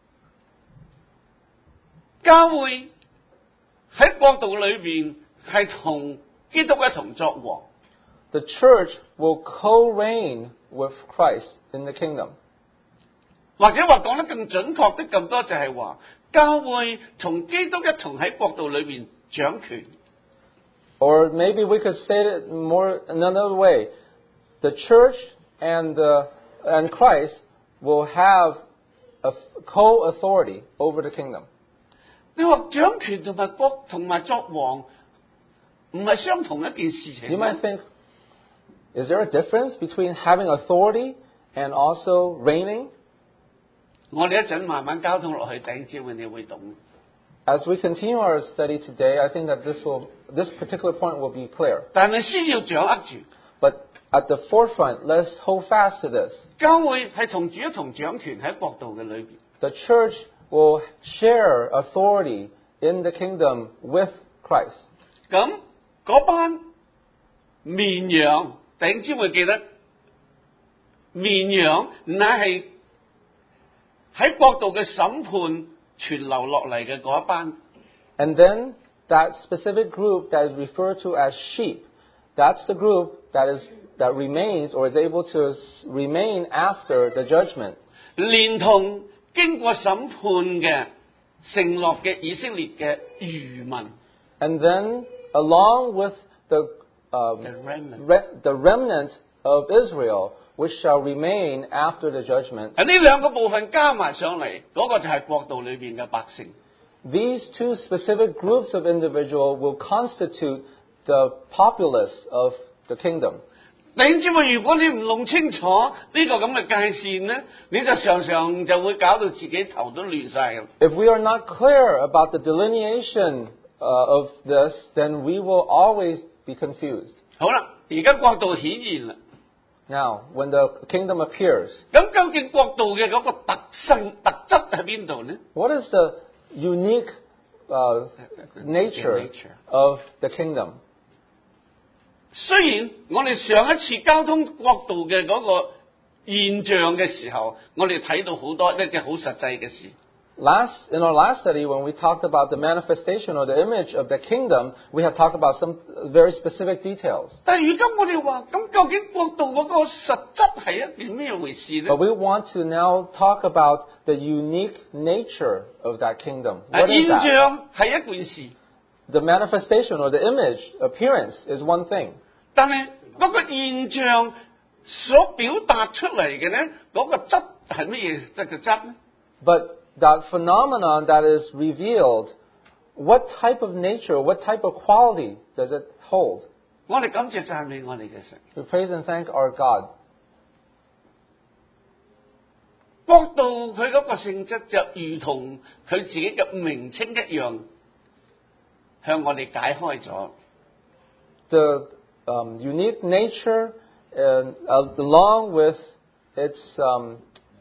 教會喺國度裏邊係同基督一同作王。 The church will co-reign with Christ in the kingdom. 或者話講得更準確的咁多，就係話教會同基督一同喺國度裏邊掌權。 Or maybe we could say it more another way. The church and the, and Christ will have a co-authority over the kingdom. 你話掌權同埋國同埋作王唔係相同一件事情 You 咩 might think, is there a difference between having authority and also reigning? 我哋一陣慢慢交通落去，弟兄姊妹你會懂。 As we continue our study today, I think that this will, this particular point will be clear. 但係先要掌握住， But at the forefront, let's hold fast to this. 教會係同主一同掌權喺國度嘅裏邊。 The church will share authority in the kingdom with Christ. 咁嗰班綿羊，弟兄姊妹記得，綿羊乃係喺國度嘅審判傳流落嚟嘅嗰一班。 And then that specific group that is referred to as sheep, that's the group that is that remains or is able to remain after the judgment. 連同經過審判嘅承諾嘅以色列嘅餘民 And then along with the um, The remnant. re- the remnant of Israel which shall remain after the judgment. 啊，呢兩個部分加埋上嚟，嗰、個就係國度裏邊嘅百姓。 These two specific groups of individual will constitute the populace of the kingdom. 弟兄姊妹，如果你唔弄清楚呢個咁嘅界線咧，你就常常就會搞到自己頭都亂晒嘅。 If we are not clear about the delineation uh, of this, then we will always be confused. 好啦，而家國度顯現啦。 Now, when the kingdom appears, 咁究竟國度嘅嗰個特性特質喺邊度呢？ what is the unique uh, nature of the kingdom? 雖然我哋上一次交通國度嘅嗰個現象嘅時候，我哋睇到好多一啲好實際嘅事。 Last, in our last study, when we talked about the manifestation or the image of the kingdom, we had talked about some very specific details. 但係如今我哋話，咁究竟國度嗰個實質係一件咩回事呢？ But we want to now talk about the unique nature of that kingdom. 啊， What 現 is that? 象係一件事， The manifestation or the image, appearance, is one thing. 但係嗰個現象所表達出嚟嘅呢，嗰、個質係乜嘢質嘅質呢？ But that phenomenon that is revealed, what type of nature, what type of quality does it hold? 我哋感謝讚美我哋嘅神。 We praise and thank our God. 國度佢嗰個性質就如同佢自己嘅名稱一樣，向我哋解開咗。 The um, unique nature, uh, uh, along with its um,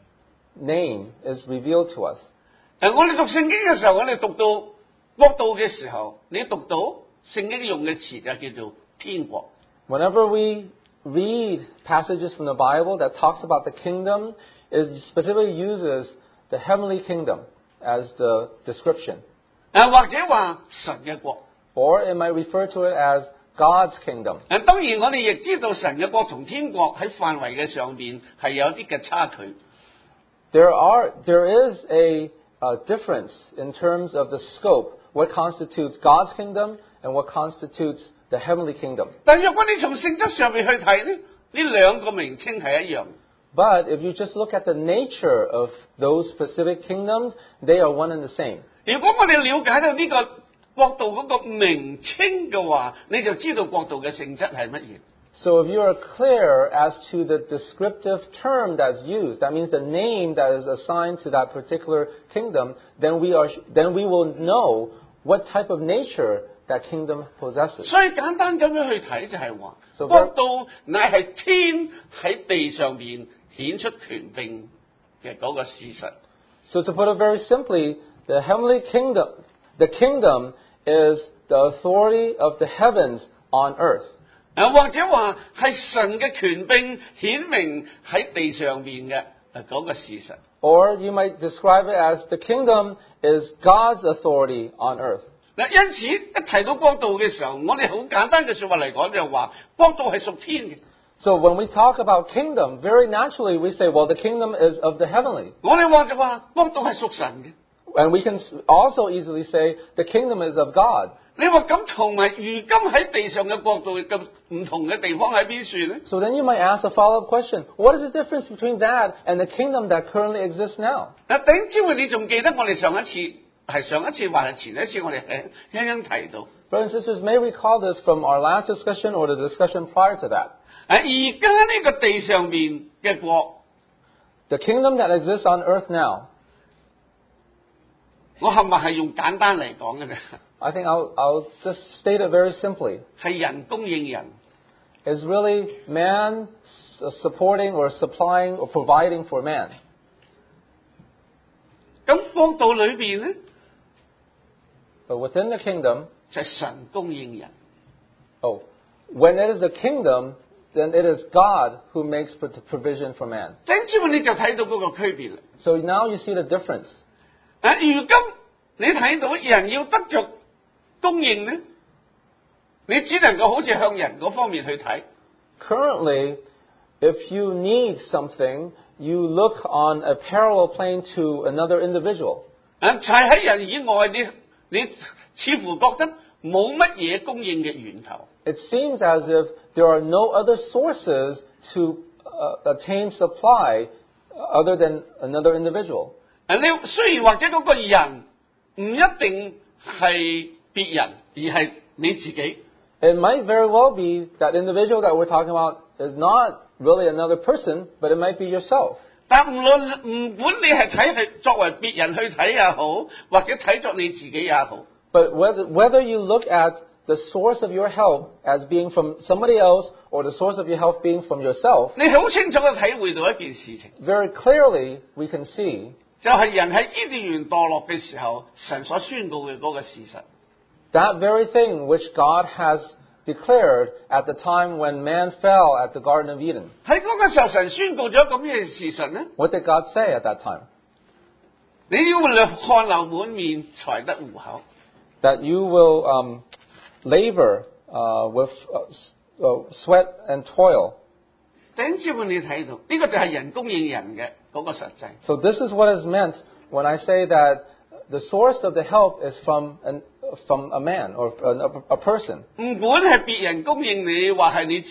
name, is revealed to us. 誒，我哋讀聖經嘅時候，我哋讀到國度嘅時候，你讀到聖經用嘅詞就叫做天國。 Whenever we read passages from the Bible that talks about the kingdom, it specifically uses the heavenly kingdom as the description. 誒，或者話神嘅國。 Or it might refer to it as God's kingdom. 誒，當然我哋亦知道神嘅國同天國喺範圍嘅上邊係有啲嘅差距。 There are, there is a, a difference in terms of the scope, what constitutes God's kingdom and what constitutes the heavenly kingdom. 但若果你從性質上面去睇呢，呢兩個名稱係一樣。 But if you just look at the nature of those specific kingdoms, they are one and the same. 如果我哋了解到呢個國度嗰個名稱嘅話，你就知道國度嘅性質係乜嘢。 So if you are clear as to the descriptive term that's used, that means the name that is assigned to that particular kingdom, then we are, then we will know what type of nature that kingdom possesses. 所以簡單咁樣去睇就係話， So 國度乃係天喺地上邊顯出權柄嘅嗰個事實。 So to put it very simply, the heavenly kingdom, the kingdom is the authority of the heavens on earth. 誒，或者話係神嘅權柄顯明喺地上邊嘅誒嗰個事實。 Or you might describe it as the kingdom is God's authority on earth. 嗱，因此一提到國度嘅時候，我哋好簡單嘅説話嚟講就係話，國度係屬天嘅。 So when we talk about kingdom, very naturally we say, well, the kingdom is of the heavenly. 我哋話就話國度係屬神嘅。 And we can also easily say the kingdom is of God. 你話咁同埋如今喺地上嘅國度咁唔同嘅地方喺邊處呢？ So then you might ask a follow-up question. What is the difference between that and the kingdom that currently exists now? 嗱，頂知會你仲記得我哋上一次係上一次還係前一次我哋係輕輕提到。 Brothers and sisters may recall this from our last discussion or the discussion prior to that. 誒，而家呢個地上面嘅國， The kingdom that exists on earth now, 我係咪係用簡單嚟講嘅啫？ I think I'll, I'll just state it very simply, 係人供應人。 is really man s- supporting or supplying or providing for man. 咁國度裏邊咧， But within the kingdom, 就係神供應人。 oh, when it is a kingdom, then it is God who makes pro- provision for man. 頂知會你就睇到嗰個區別啦。 So now you see the difference. 誒，如今你睇到人要得着供應咧，你只能夠好似向人嗰方面去睇。 Currently, if you need something, you look on a parallel plane to another individual. 誒，就係喺人以外，你你似乎覺得冇乜嘢供應嘅源頭。 It seems as if there are no other sources to uh, attain supply other than another individual. 誒，你雖然或者嗰個人唔一定係別人，而係你自己。 It might very well be that individual that we're talking about is not really another person, but it might be yourself. 但無論唔管你係睇係作為別人去睇也好，或者睇作你自己也好。 But whether, whether you look at the source of your help as being from somebody else or the source of your help being from yourself, 你好清楚嘅體會到一件事情， very clearly we can see 就係人喺伊甸園墮落嘅時候，神所宣告嘅嗰個事實。 that very thing which God has declared at the time when man fell at the Garden of Eden. 喺嗰個時候，神宣告咗咁嘅事實呢？ What did God say at that time? 你要汗流滿面才得糊口。 That you will um, labor uh, with uh, uh, sweat and toil. 弟兄姊妹，你睇到呢個就係人供應人嘅嗰個實際。 So this is what is meant when I say that the source of the help is from an, from a man or a, a person. 唔管係別人供應你，或係你自